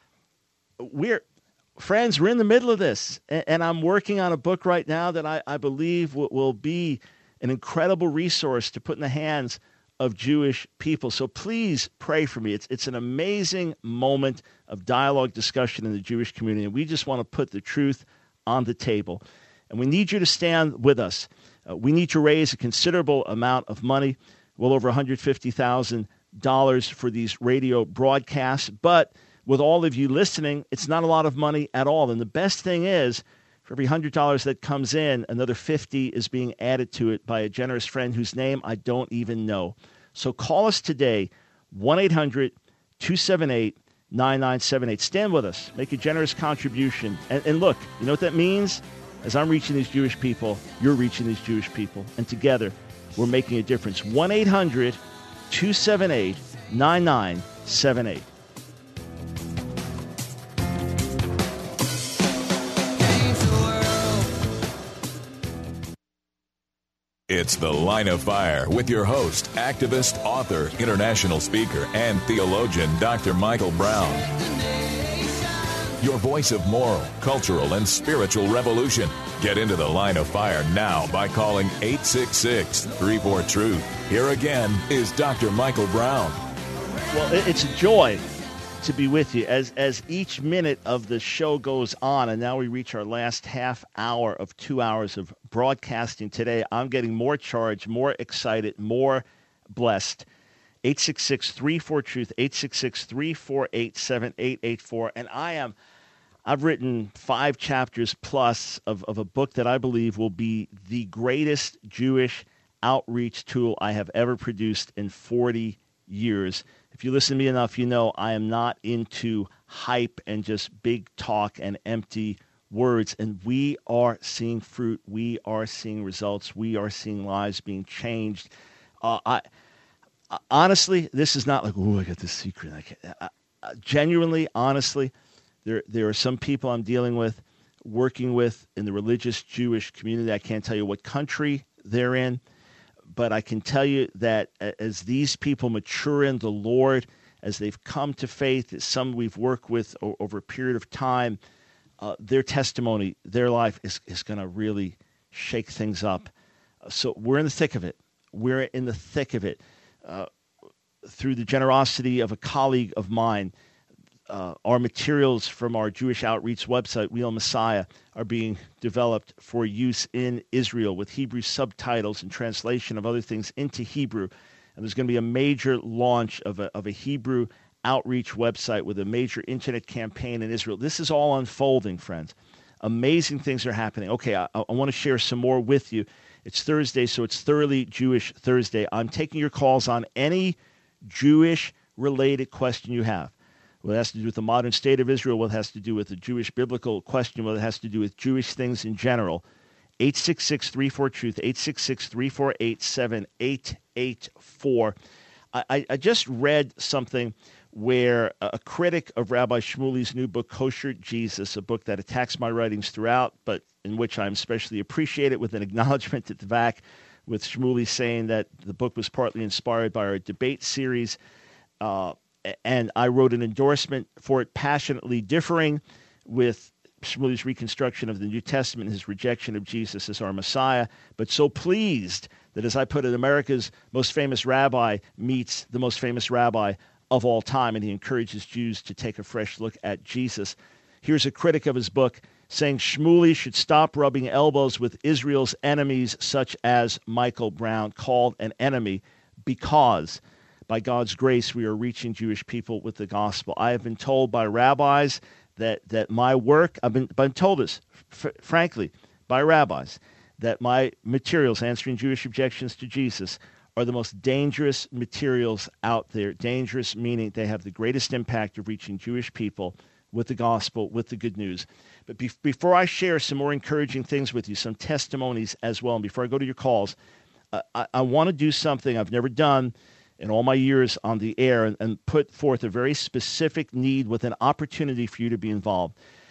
We're Friends, we're in the middle of this, and I'm working on a book right now that I, I believe will, will be an incredible resource to put in the hands of Jewish people. So please pray for me. It's it's an amazing moment of dialogue, discussion in the Jewish community, and we just want to put the truth on the table. And we need you to stand with us. Uh, we need to raise a considerable amount of money, well over one hundred fifty thousand dollars for these radio broadcasts. But with all of you listening, it's not a lot of money at all. And the best thing is, for every one hundred dollars that comes in, another fifty dollars is being added to it by a generous friend whose name I don't even know. So call us today, one eight hundred two seven eight nine nine seven eight. Stand with us. Make a generous contribution. And, and look, you know what that means? As I'm reaching these Jewish people, you're reaching these Jewish people. And together, we're making a difference. one eight hundred two seven eight nine nine seven eight. It's The Line of Fire with your host, activist, author, international speaker, and theologian, Doctor Michael Brown. Your voice of moral, cultural, and spiritual revolution. Get into The Line of Fire now by calling eight six six, three four, truth. Here again is Doctor Michael Brown. Well, it's a joy to be with you as as each minute of the show goes on, and now we reach our last half hour of two hours of broadcasting today. I'm getting more charged, more excited, more blessed. eight six six, three four, truth, eight six six, three four eight, seven eight eight four. And I am, I've written five chapters plus of, of a book that I believe will be the greatest Jewish outreach tool I have ever produced in forty years. If you listen to me enough, you know I am not into hype and just big talk and empty words. And we are seeing fruit. We are seeing results. We are seeing lives being changed. Uh, I honestly, this is not like, oh, I got this secret. I can't. I, I, genuinely, honestly, there there are some people I'm dealing with, working with in the religious Jewish community. I can't tell you what country they're in. But I can tell you that as these people mature in the Lord, as they've come to faith, as some we've worked with over a period of time, uh, their testimony, their life is, is going to really shake things up. So we're in the thick of it. We're in the thick of it. Uh, through the generosity of a colleague of mine, Uh, our materials from our Jewish outreach website, Wheel Messiah, are being developed for use in Israel with Hebrew subtitles and translation of other things into Hebrew. And there's going to be a major launch of a, of a Hebrew outreach website with a major internet campaign in Israel. This is all unfolding, friends. Amazing things are happening. Okay, I, I want to share some more with you. It's Thursday, so it's Thoroughly Jewish Thursday. I'm taking your calls on any Jewish-related question you have. What it has to do with the modern state of Israel, what it has to do with the Jewish biblical question, what it has to do with Jewish things in general. eight six six, three four, truth, eight six six, three four eight, seven eight eight four. I, I just read something where a critic of Rabbi Shmuley's new book, Kosher Jesus, a book that attacks my writings throughout, but in which I'm especially appreciated, with an acknowledgement at the back, with Shmuley saying that the book was partly inspired by our debate series, uh, and I wrote an endorsement for it, passionately differing with Shmuley's reconstruction of the New Testament, his rejection of Jesus as our Messiah, but so pleased that, as I put it, America's most famous rabbi meets the most famous rabbi of all time, and he encourages Jews to take a fresh look at Jesus. Here's a critic of his book saying Shmuley should stop rubbing elbows with Israel's enemies, such as Michael Brown, called an enemy, because by God's grace, we are reaching Jewish people with the gospel. I have been told by rabbis that, that my work, I've been, been told this, f- frankly, by rabbis, that my materials answering Jewish objections to Jesus are the most dangerous materials out there. Dangerous meaning they have the greatest impact of reaching Jewish people with the gospel, with the good news. But be- before I share some more encouraging things with you, some testimonies as well, and before I go to your calls, uh, I, I want to do something I've never done in all my years on the air, and, and put forth a very specific need with an opportunity for you to be involved.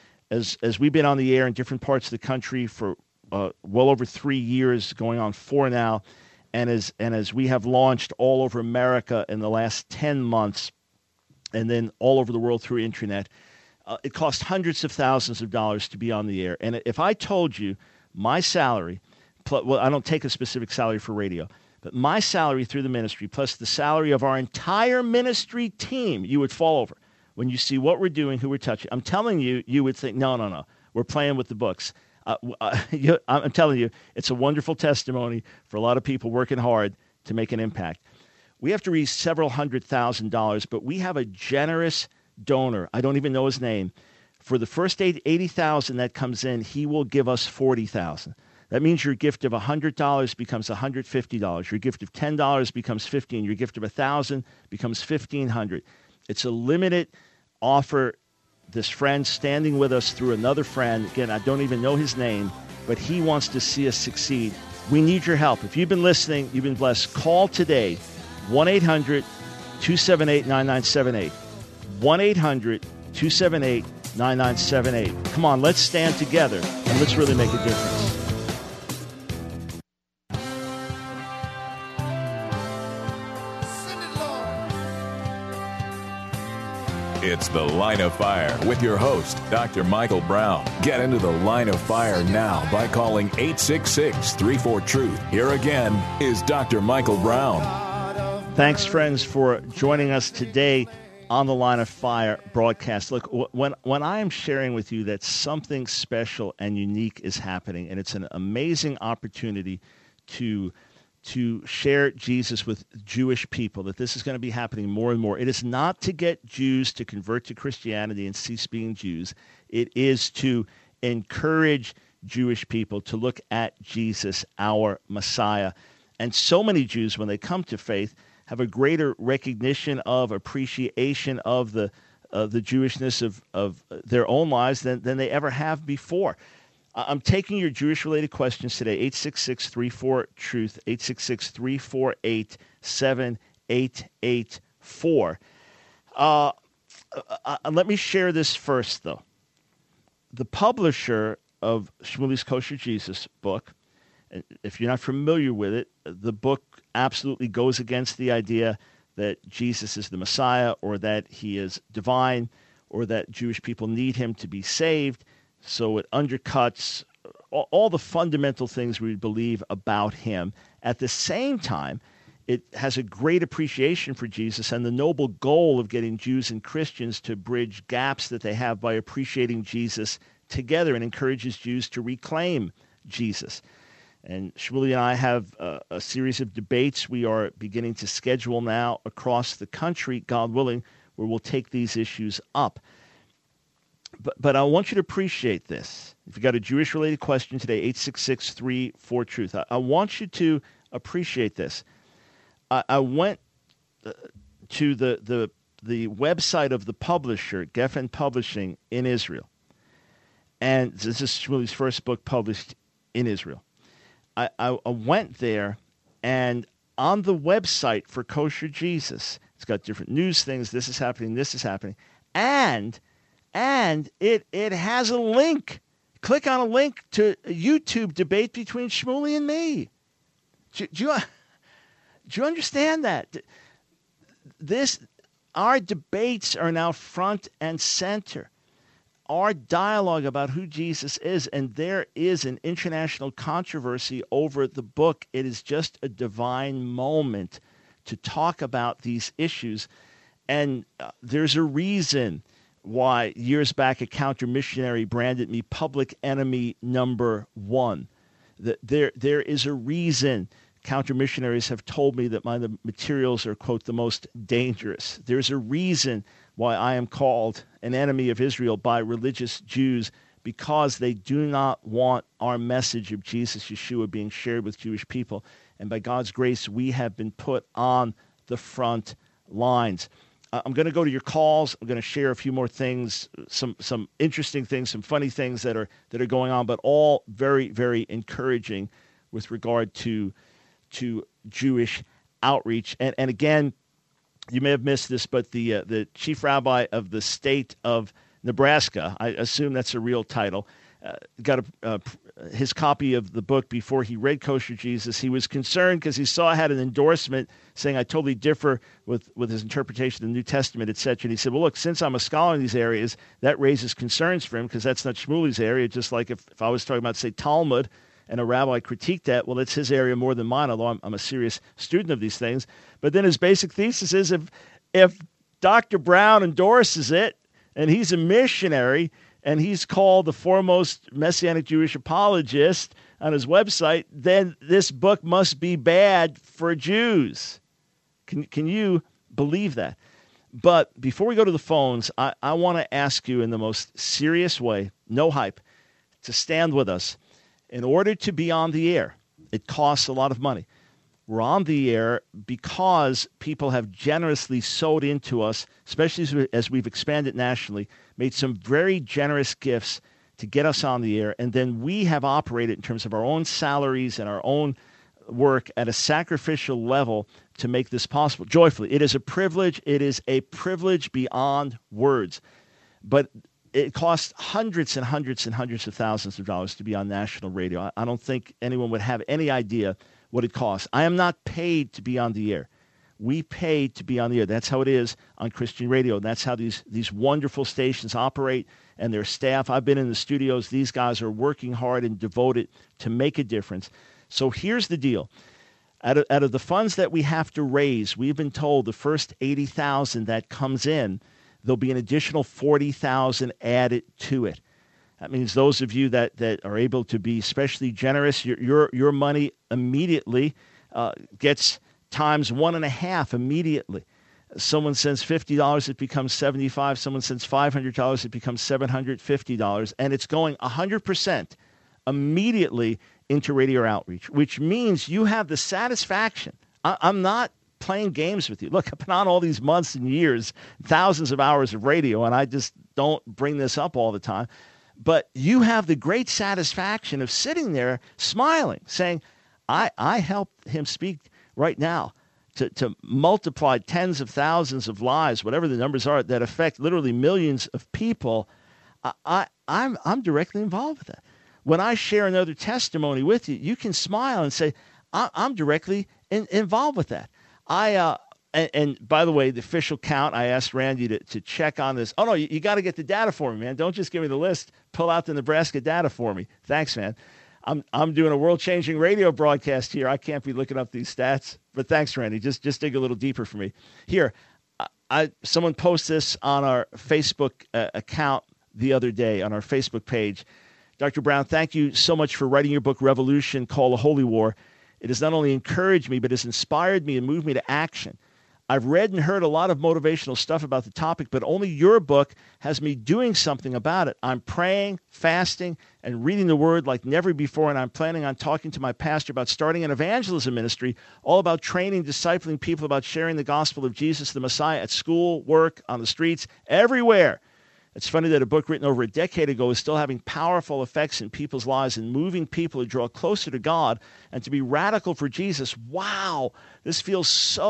As as we've been on the air in different parts of the country for uh, well over three years, going on four now, and as and as we have launched all over America in the last ten months, and then all over the world through internet, uh, it costs hundreds of thousands of dollars to be on the air. And if I told you my salary, well, I don't take a specific salary for radio, But my salary through the ministry, plus the salary of our entire ministry team, you would fall over. When you see what we're doing, who we're touching, I'm telling you, you would think, no, no, no, we're playing with the books. Uh, uh, you, I'm telling you, it's a wonderful testimony for a lot of people working hard to make an impact. We have to raise several hundred thousand dollars, but we have a generous donor. I don't even know his name. For the first eighty thousand dollars that comes in, he will give us forty thousand dollars. That means your gift of one hundred dollars becomes one hundred fifty dollars. Your gift of ten dollars becomes fifteen dollars. Your gift of one thousand dollars becomes fifteen hundred dollars. It's a limited offer. This friend standing with us through another friend, again, I don't even know his name, but he wants to see us succeed. We need your help. If you've been listening, you've been blessed, call today, one eight hundred two seven eight nine nine seven eight. one eight hundred two seven eight nine nine seven eight. Come on, let's stand together and let's really make a difference. It's The Line of Fire with your host, Doctor Michael Brown. Get into the Line of Fire now by calling eight six six, three four, truth. Here again is Doctor Michael Brown. Thanks, friends, for joining us today on the Line of Fire broadcast. Look, when when I am sharing with you that something special and unique is happening, and it's an amazing opportunity to to share Jesus with Jewish people, that this is going to be happening more and more. It is not to get Jews to convert to Christianity and cease being Jews. It is to encourage Jewish people to look at Jesus, our Messiah. And so many Jews, when they come to faith, have a greater recognition of, appreciation of the uh, the Jewishness of, of their own lives than, than they ever have before. I'm taking your Jewish-related questions today, eight six six, three four, truth, eight six six, three four eight, seven eight eight four. Uh, uh, let me share this first, though. The publisher of Shmuly's Kosher Jesus book, if you're not familiar with it, the book absolutely goes against the idea that Jesus is the Messiah or that he is divine or that Jewish people need him to be saved. So it undercuts all, all the fundamental things we believe about him. At the same time, it has a great appreciation for Jesus and the noble goal of getting Jews and Christians to bridge gaps that they have by appreciating Jesus together, and encourages Jews to reclaim Jesus. And Shmuly and I have a, a series of debates we are beginning to schedule now across the country, God willing, where we'll take these issues up. But, but I want you to appreciate this. If you've got a Jewish-related question today, eight six six, three four, truth. I, I want you to appreciate this. I, I went uh, to the, the, the website of the publisher, Geffen Publishing, in Israel. And this is Shmuly's first book published in Israel. I, I, I went there, and on the website for Kosher Jesus, it's got different news things. This is happening. This is happening. And... And it it has a link. Click on a link to a YouTube debate between Shmuly and me. Do, do, you, do you understand that? This, our debates are now front and center. Our dialogue about who Jesus is, and there is an international controversy over the book. It is just a divine moment to talk about these issues. And uh, there's a reason why years back a counter-missionary branded me public enemy number one. That there, there is a reason counter-missionaries have told me that my the materials are, quote, the most dangerous. There's a reason why I am called an enemy of Israel by religious Jews, because they do not want our message of Jesus Yeshua being shared with Jewish people. And by God's grace, we have been put on the front lines. I'm going to go to your calls. I'm going to share a few more things, some some interesting things, some funny things that are that are going on, but all very, very encouraging with regard to to Jewish outreach. And and again, you may have missed this, but the uh, the chief rabbi of the state of Nebraska, I assume that's a real title, uh, got a, uh, his copy of the book before he read Kosher Jesus. He was concerned because he saw I had an endorsement saying I totally differ with, with his interpretation of the New Testament, et cetera. And he said, well, look, since I'm a scholar in these areas, that raises concerns for him because that's not Shmuly's area, just like if, if I was talking about, say, Talmud, and a rabbi critiqued that. Well, it's his area more than mine, although I'm, I'm a serious student of these things. But then his basic thesis is if if Doctor Brown endorses it, and he's a missionary, and he's called the foremost Messianic Jewish apologist on his website, then this book must be bad for Jews. Can can you believe that? But before we go to the phones, I, I want to ask you in the most serious way, no hype, to stand with us. In order to be on the air, it costs a lot of money. We're on the air because people have generously sewed into us, especially as, we, as we've expanded nationally, made some very generous gifts to get us on the air. And then we have operated in terms of our own salaries and our own work at a sacrificial level to make this possible. Joyfully. It is a privilege. It is a privilege beyond words. But it costs hundreds and hundreds and hundreds of thousands of dollars to be on national radio. I, I don't think anyone would have any idea what it costs. I am not paid to be on the air. We pay to be on the air. That's how it is on Christian radio. That's how these, these wonderful stations operate and their staff. I've been in the studios. These guys are working hard and devoted to make a difference. So here's the deal. Out of, out of the funds that we have to raise, we've been told the first eighty thousand that comes in, there'll be an additional forty thousand added to it. That means those of you that, that are able to be especially generous, your your, your money immediately uh, gets times one and a half immediately. Someone sends fifty dollars, it becomes seventy-five dollars. Someone sends five hundred dollars, it becomes seven hundred fifty dollars. And it's going one hundred percent immediately into radio outreach, which means you have the satisfaction. I, I'm not playing games with you. Look, I've been on all these months and years, thousands of hours of radio, and I just don't bring this up all the time. But you have the great satisfaction of sitting there smiling, saying, I, I helped him speak right now to, to multiply tens of thousands of lives, whatever the numbers are, that affect literally millions of people. I, I, I'm, I'm directly involved with that. When I share another testimony with you, you can smile and say, I, I'm directly in, involved with that. I uh, and, and by the way, the official count, I asked Randy to, to check on this. Oh, no, you, you got to get the data for me, man. Don't just give me the list. Pull out the Nebraska data for me. Thanks, man. I'm I'm doing a world-changing radio broadcast here. I can't be looking up these stats. But thanks, Randy. Just just dig a little deeper for me. Here, I, I someone posted this on our Facebook uh, account the other day, on our Facebook page. Doctor Brown, thank you so much for writing your book, Revolution, Call a Holy War. It has not only encouraged me, but has inspired me and moved me to action. I've read and heard a lot of motivational stuff about the topic, but only your book has me doing something about it. I'm praying, fasting, and reading the Word like never before, and I'm planning on talking to my pastor about starting an evangelism ministry, all about training, discipling people, about sharing the gospel of Jesus, the Messiah, at school, work, on the streets, everywhere. It's funny that a book written over a decade ago is still having powerful effects in people's lives and moving people to draw closer to God and to be radical for Jesus. Wow, this feels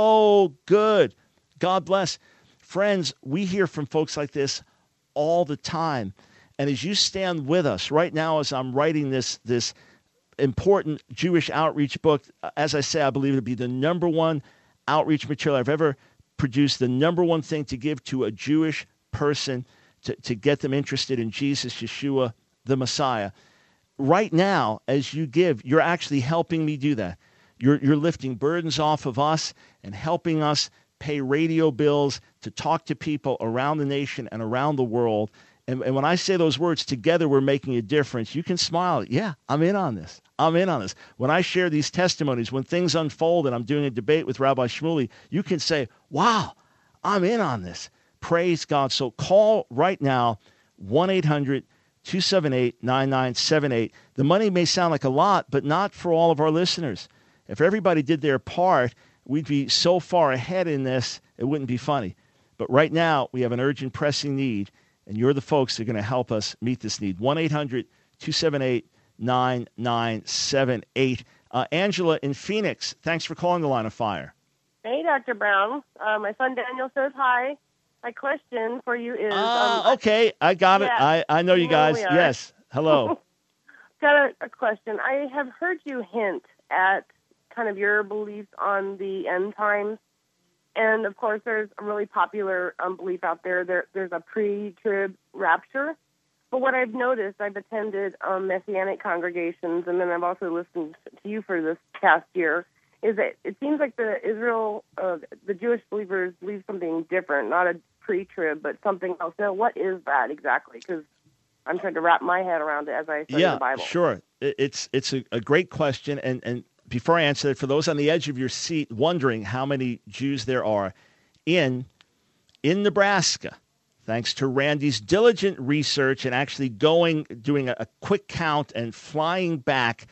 so good. God bless. Friends, we hear from folks like this all the time. And as you stand with us right now, as I'm writing this, this important Jewish outreach book, as I say, I believe it to be the number one outreach material I've ever produced, the number one thing to give to a Jewish person To, to get them interested in Jesus, Yeshua, the Messiah. Right now, as you give, you're actually helping me do that. You're, you're lifting burdens off of us and helping us pay radio bills to talk to people around the nation and around the world. And, and when I say those words, together we're making a difference, you can smile. Yeah, I'm in on this. I'm in on this. When I share these testimonies, when things unfold and I'm doing a debate with Rabbi Shmuley, you can say, wow, I'm in on this. Praise God. So call right now, one eight hundred two seven eight nine nine seven eight. The money may sound like a lot, but not for all of our listeners. If everybody did their part, we'd be so far ahead in this, it wouldn't be funny. But right now, we have an urgent, pressing need, and you're the folks that are going to help us meet this need. one eight hundred two seven eight nine nine seven eight. Uh, Angela in Phoenix, thanks for calling the Line of Fire. Hey, Doctor Brown. Uh, my son Daniel says hi. My question for you is... Ah, um, okay. I got yeah, it. I, I know you guys. Yes. Hello. Got a, a question. I have heard you hint at kind of your beliefs on the end times. And, of course, there's a really popular um, belief out there. there. There's a pre-trib rapture. but what I've noticed, I've attended um, Messianic congregations, and then I've also listened to you for this past year, is that it seems like the Israel, uh, the Jewish believers believe something different, not a pre-trib, but something else. Now, what is that exactly? Because I'm trying to wrap my head around it as I study yeah, the Bible. Sure. It's it's a, a great question, and, and before I answer it, for those on the edge of your seat wondering how many Jews there are in in Nebraska, thanks to Randy's diligent research and actually going, doing a, a quick count and flying back,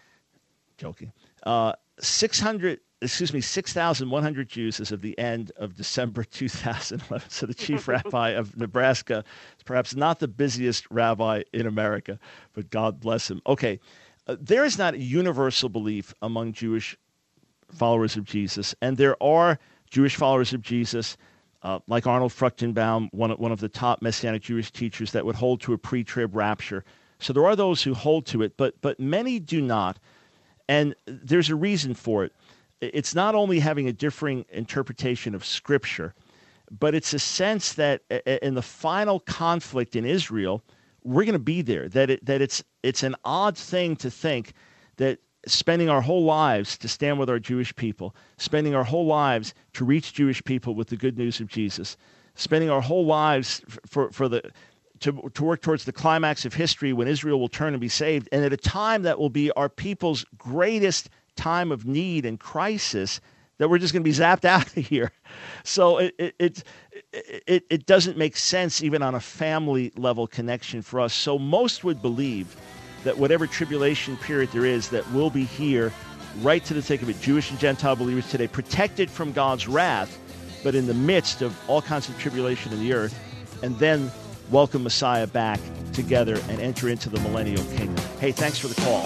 joking, uh, six hundred, excuse me, six thousand one hundred Jews as of the end of December two thousand eleven. So the chief rabbi of Nebraska is perhaps not the busiest rabbi in America, but God bless him. Okay, uh, there is not a universal belief among Jewish followers of Jesus, and there are Jewish followers of Jesus, uh, like Arnold Fruchtenbaum, one of, one of the top Messianic Jewish teachers, that would hold to a pre-trib rapture. So there are those who hold to it, but but many do not. And there's a reason for it. It's not only having a differing interpretation of Scripture, but it's a sense that in the final conflict in Israel, we're going to be there. That it, that it's it's an odd thing to think that spending our whole lives to stand with our Jewish people, spending our whole lives to reach Jewish people with the good news of Jesus, spending our whole lives for for the to to work towards the climax of history when Israel will turn and be saved, and at a time that will be our people's greatest time of need and crisis, that we're just going to be zapped out of here. So it it, it it it doesn't make sense even on a family level connection for us. So most would believe that whatever tribulation period there is, that we'll be here right to the thick of it, Jewish and Gentile believers today, protected from God's wrath, but in the midst of all kinds of tribulation in the earth, and then welcome Messiah back together and enter into the millennial kingdom. Hey, thanks for the call.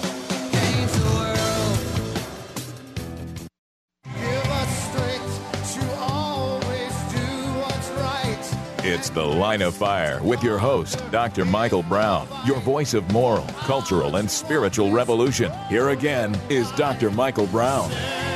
It's The Line of Fire with your host, Doctor Michael Brown, your voice of moral, cultural, and spiritual revolution. Here again is Doctor Michael Brown.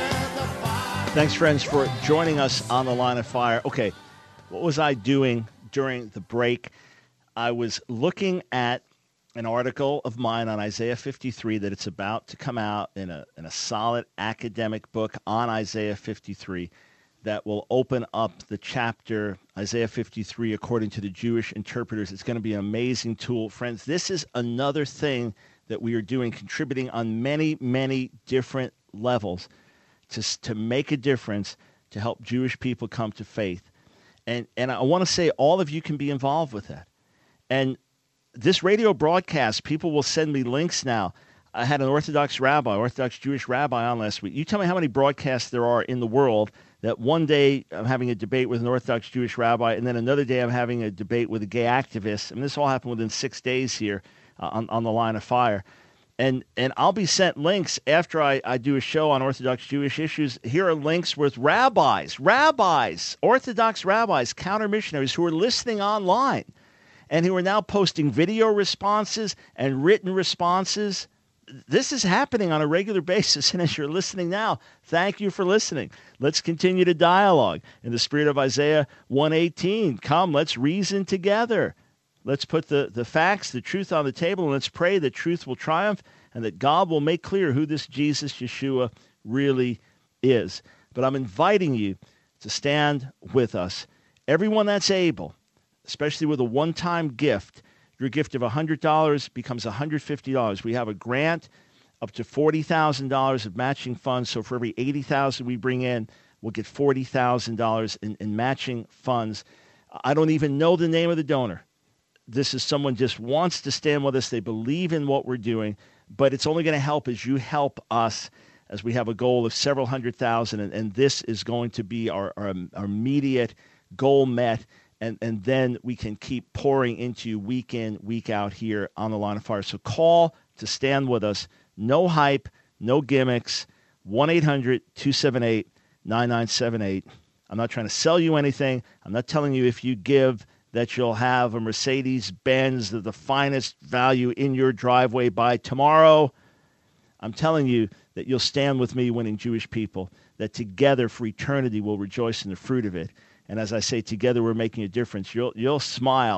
Thanks, friends, for joining us on The Line of Fire. Okay, what was I doing during the break? I was looking at an article of mine on Isaiah fifty-three that it's about to come out in a in a solid academic book on Isaiah fifty-three that will open up the chapter Isaiah fifty-three according to the Jewish interpreters. It's going to be an amazing tool. Friends, this is another thing that we are doing, contributing on many, many different levels to, to make a difference to help Jewish people come to faith. And, and I want to say all of you can be involved with that. And this radio broadcast, people will send me links now. I had an Orthodox rabbi, Orthodox Jewish rabbi on last week. You tell me how many broadcasts there are in the world that one day I'm having a debate with an Orthodox Jewish rabbi, and then another day I'm having a debate with a gay activist. And this all happened within six days here uh, on, on the Line of Fire. And and I'll be sent links after I, I do a show on Orthodox Jewish issues. Here are links with rabbis, rabbis, Orthodox rabbis, counter-missionaries who are listening online and who are now posting video responses and written responses. This is happening on a regular basis, and as you're listening now, thank you for listening. Let's continue to dialogue in the spirit of Isaiah one eighteen. Come, let's reason together. Let's put the, the facts, the truth on the table, and let's pray that truth will triumph and that God will make clear who this Jesus, Yeshua, really is. But I'm inviting you to stand with us. Everyone that's able, especially with a one-time gift. Your gift of one hundred dollars becomes one hundred fifty dollars. We have a grant up to forty thousand dollars of matching funds. So for every eighty thousand dollars we bring in, we'll get forty thousand dollars in, in matching funds. I don't even know the name of the donor. This is someone just wants to stand with us. They believe in what we're doing, but it's only going to help as you help us, as we have a goal of several hundred thousand, and, and this is going to be our, our, our immediate goal met. And, and then we can keep pouring into you week in, week out here on the Line of Fire. So call to stand with us. No hype, no gimmicks. one eight hundred two seven eight nine nine seven eight. I'm not trying to sell you anything. I'm not telling you if you give that you'll have a Mercedes-Benz of the finest value in your driveway by tomorrow. I'm telling you that you'll stand with me winning Jewish people, that together for eternity we'll rejoice in the fruit of it. And as I say, together we're making a difference. You'll you'll smile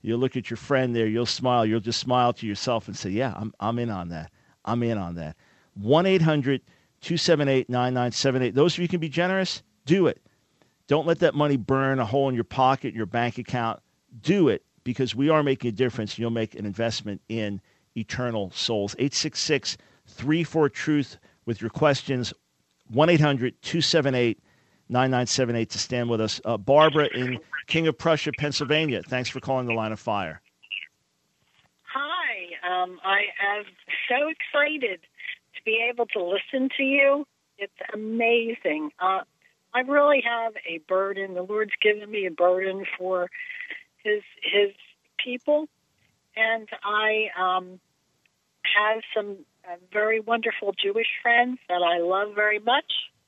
You'll look at your friend there. You'll smile. You'll just smile to yourself and say, yeah, I'm, I'm in on that. I'm in on that. one eight hundred two seven eight nine nine seven eight. Those of you who can be generous, do it. Don't let that money burn a hole in your pocket, your bank account. Do it, because we are making a difference. You'll make an investment in eternal souls. eight six six, three four, truth with your questions. one eight hundred two seven eight nine nine seven eight to stand with us. Uh, Barbara in King of Prussia, Pennsylvania. Thanks for calling the Line of Fire. Hi. Um, I am so excited to be able to listen to you. It's amazing. Uh, I really have a burden. The Lord's given me a burden for his his people, and I um, have some uh, very wonderful Jewish friends that I love very much,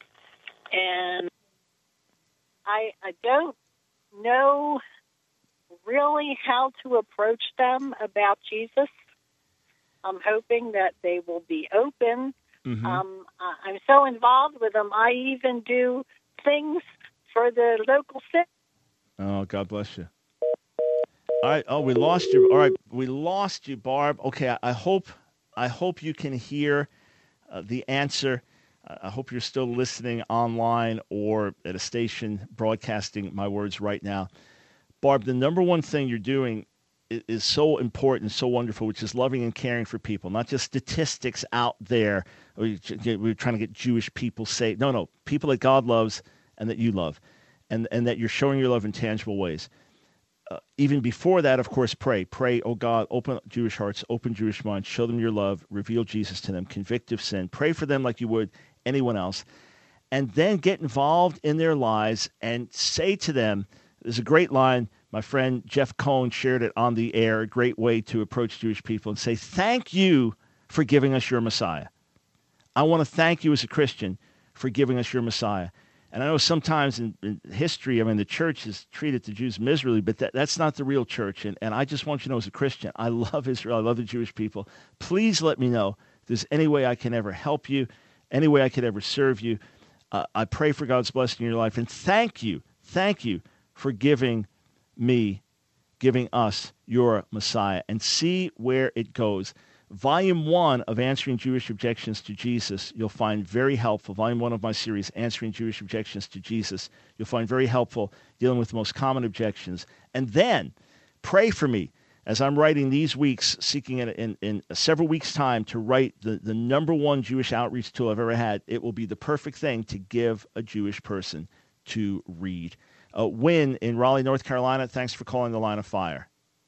and I, I don't know really how to approach them about Jesus. I'm hoping that they will be open. Mm-hmm. Um, I'm so involved with them. I even do things for the local city. Oh, God bless you. All right. Oh, we lost you. All right, we lost you, Barb. Okay, I, I hope I hope you can hear uh, the answer. Uh, I hope you're still listening online or at a station broadcasting my words right now. Barb, the number one thing you're doing is, is so important, so wonderful, which is loving and caring for people, not just statistics out there. We're trying to get Jewish people saved. No, no, people that God loves and that you love, and, and that you're showing your love in tangible ways. Uh, even before that, of course, pray. Pray, oh God, open Jewish hearts, open Jewish minds, show them your love, reveal Jesus to them, convict of sin. Pray for them like you would anyone else. And then get involved in their lives and say to them, there's a great line, my friend Jeff Cohn shared it on the air, a great way to approach Jewish people, and say, thank you for giving us your Messiah. I want to thank you as a Christian for giving us your Messiah. And I know sometimes in, in history, I mean, the church has treated the Jews miserably, but that, that's not the real church. And, and I just want you to know as a Christian, I love Israel. I love the Jewish people. Please let me know if there's any way I can ever help you, any way I could ever serve you. Uh, I pray for God's blessing in your life. And thank you, thank you for giving me, giving us your Messiah. And see where it goes. Volume one of Answering Jewish Objections to Jesus, you'll find very helpful. Volume one of my series, Answering Jewish Objections to Jesus, you'll find very helpful dealing with the most common objections. And then pray for me as I'm writing these weeks, seeking in, in, in several weeks' time to write the, the number one Jewish outreach tool I've ever had. It will be the perfect thing to give a Jewish person to read. Uh, Wynn in Raleigh, North Carolina, thanks for calling the Line of Fire.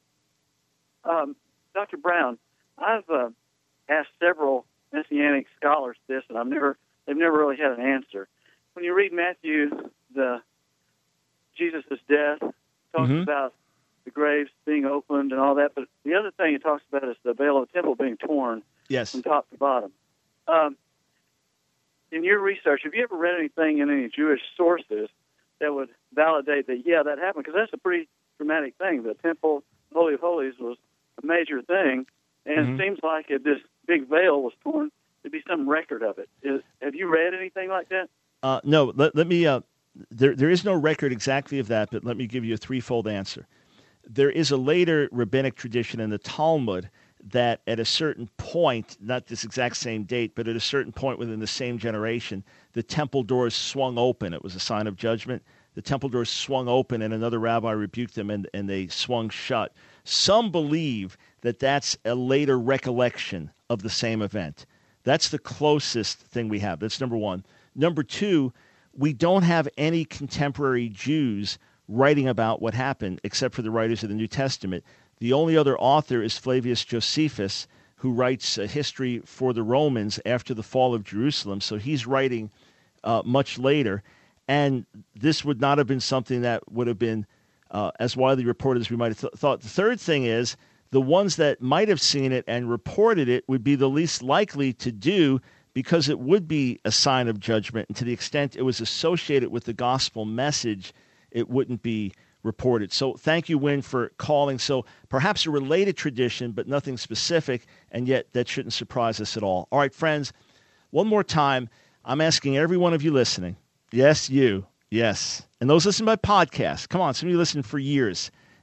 Um, Doctor Brown, I've uh, asked several Messianic scholars this, and I've never they've never really had an answer. When you read Matthew, the Jesus' death talks mm-hmm. about the graves being opened and all that, but the other thing it talks about is the veil of the temple being torn yes. from top to bottom. Um, in your research, have you ever read anything in any Jewish sources that would validate that, yeah, that happened? Because that's a pretty dramatic thing. The temple, Holy of Holies, was a major thing. And mm-hmm. it seems like if this big veil was torn, there'd be some record of it. Is, have you read anything like that? Uh, no, let, let me, uh, there, there is no record exactly of that, but let me give you a threefold answer. There is a later rabbinic tradition in the Talmud that at a certain point, not this exact same date, but at a certain point within the same generation, the temple doors swung open. It was a sign of judgment. The temple doors swung open, and another rabbi rebuked them, and, and they swung shut. Some believe that that's a later recollection of the same event. That's the closest thing we have. That's number one. Number two, we don't have any contemporary Jews writing about what happened except for the writers of the New Testament. The only other author is Flavius Josephus, who writes a history for the Romans after the fall of Jerusalem. So he's writing uh, much later. And this would not have been something that would have been uh, as widely reported as we might have th- thought. The third thing is the ones that might have seen it and reported it would be the least likely to do because it would be a sign of judgment. And to the extent it was associated with the gospel message, it wouldn't be reported. So thank you, Wynn, for calling. So perhaps a related tradition, but nothing specific, and yet that shouldn't surprise us at all. All right, friends, one more time, I'm asking every one of you listening, yes, you, yes, and those listening by podcast, come on, some of you listen for years,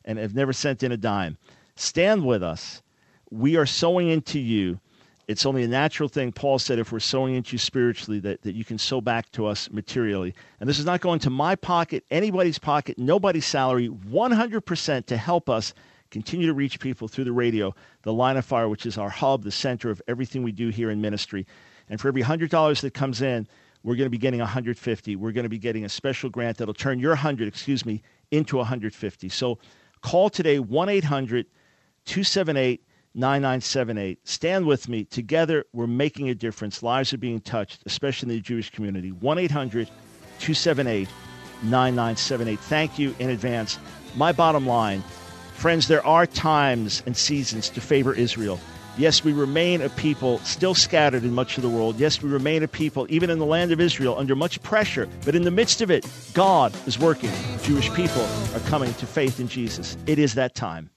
and have never sent in a dime. Stand with us. We are sowing into you. It's only a natural thing. Paul said if we're sowing into you spiritually, that, that you can sow back to us materially. And this is not going to my pocket, anybody's pocket, nobody's salary, one hundred percent to help us continue to reach people through the radio, the Line of Fire, which is our hub, the center of everything we do here in ministry. And for every one hundred dollars that comes in, we're going to be getting one hundred fifty. We're going to be getting a special grant that'll turn your one hundred, excuse me, into one hundred fifty. So call today, one eight hundred two seven eight nine nine seven eight. Stand with me. Together, we're making a difference. Lives are being touched, especially in the Jewish community. one eight hundred two seven eight nine nine seven eight. Thank you in advance. My bottom line, friends, there are times and seasons to favor Israel. Yes, we remain a people still scattered in much of the world. Yes, we remain a people, even in the land of Israel, under much pressure. But in the midst of it, God is working. Jewish people are coming to faith in Jesus. It is that time.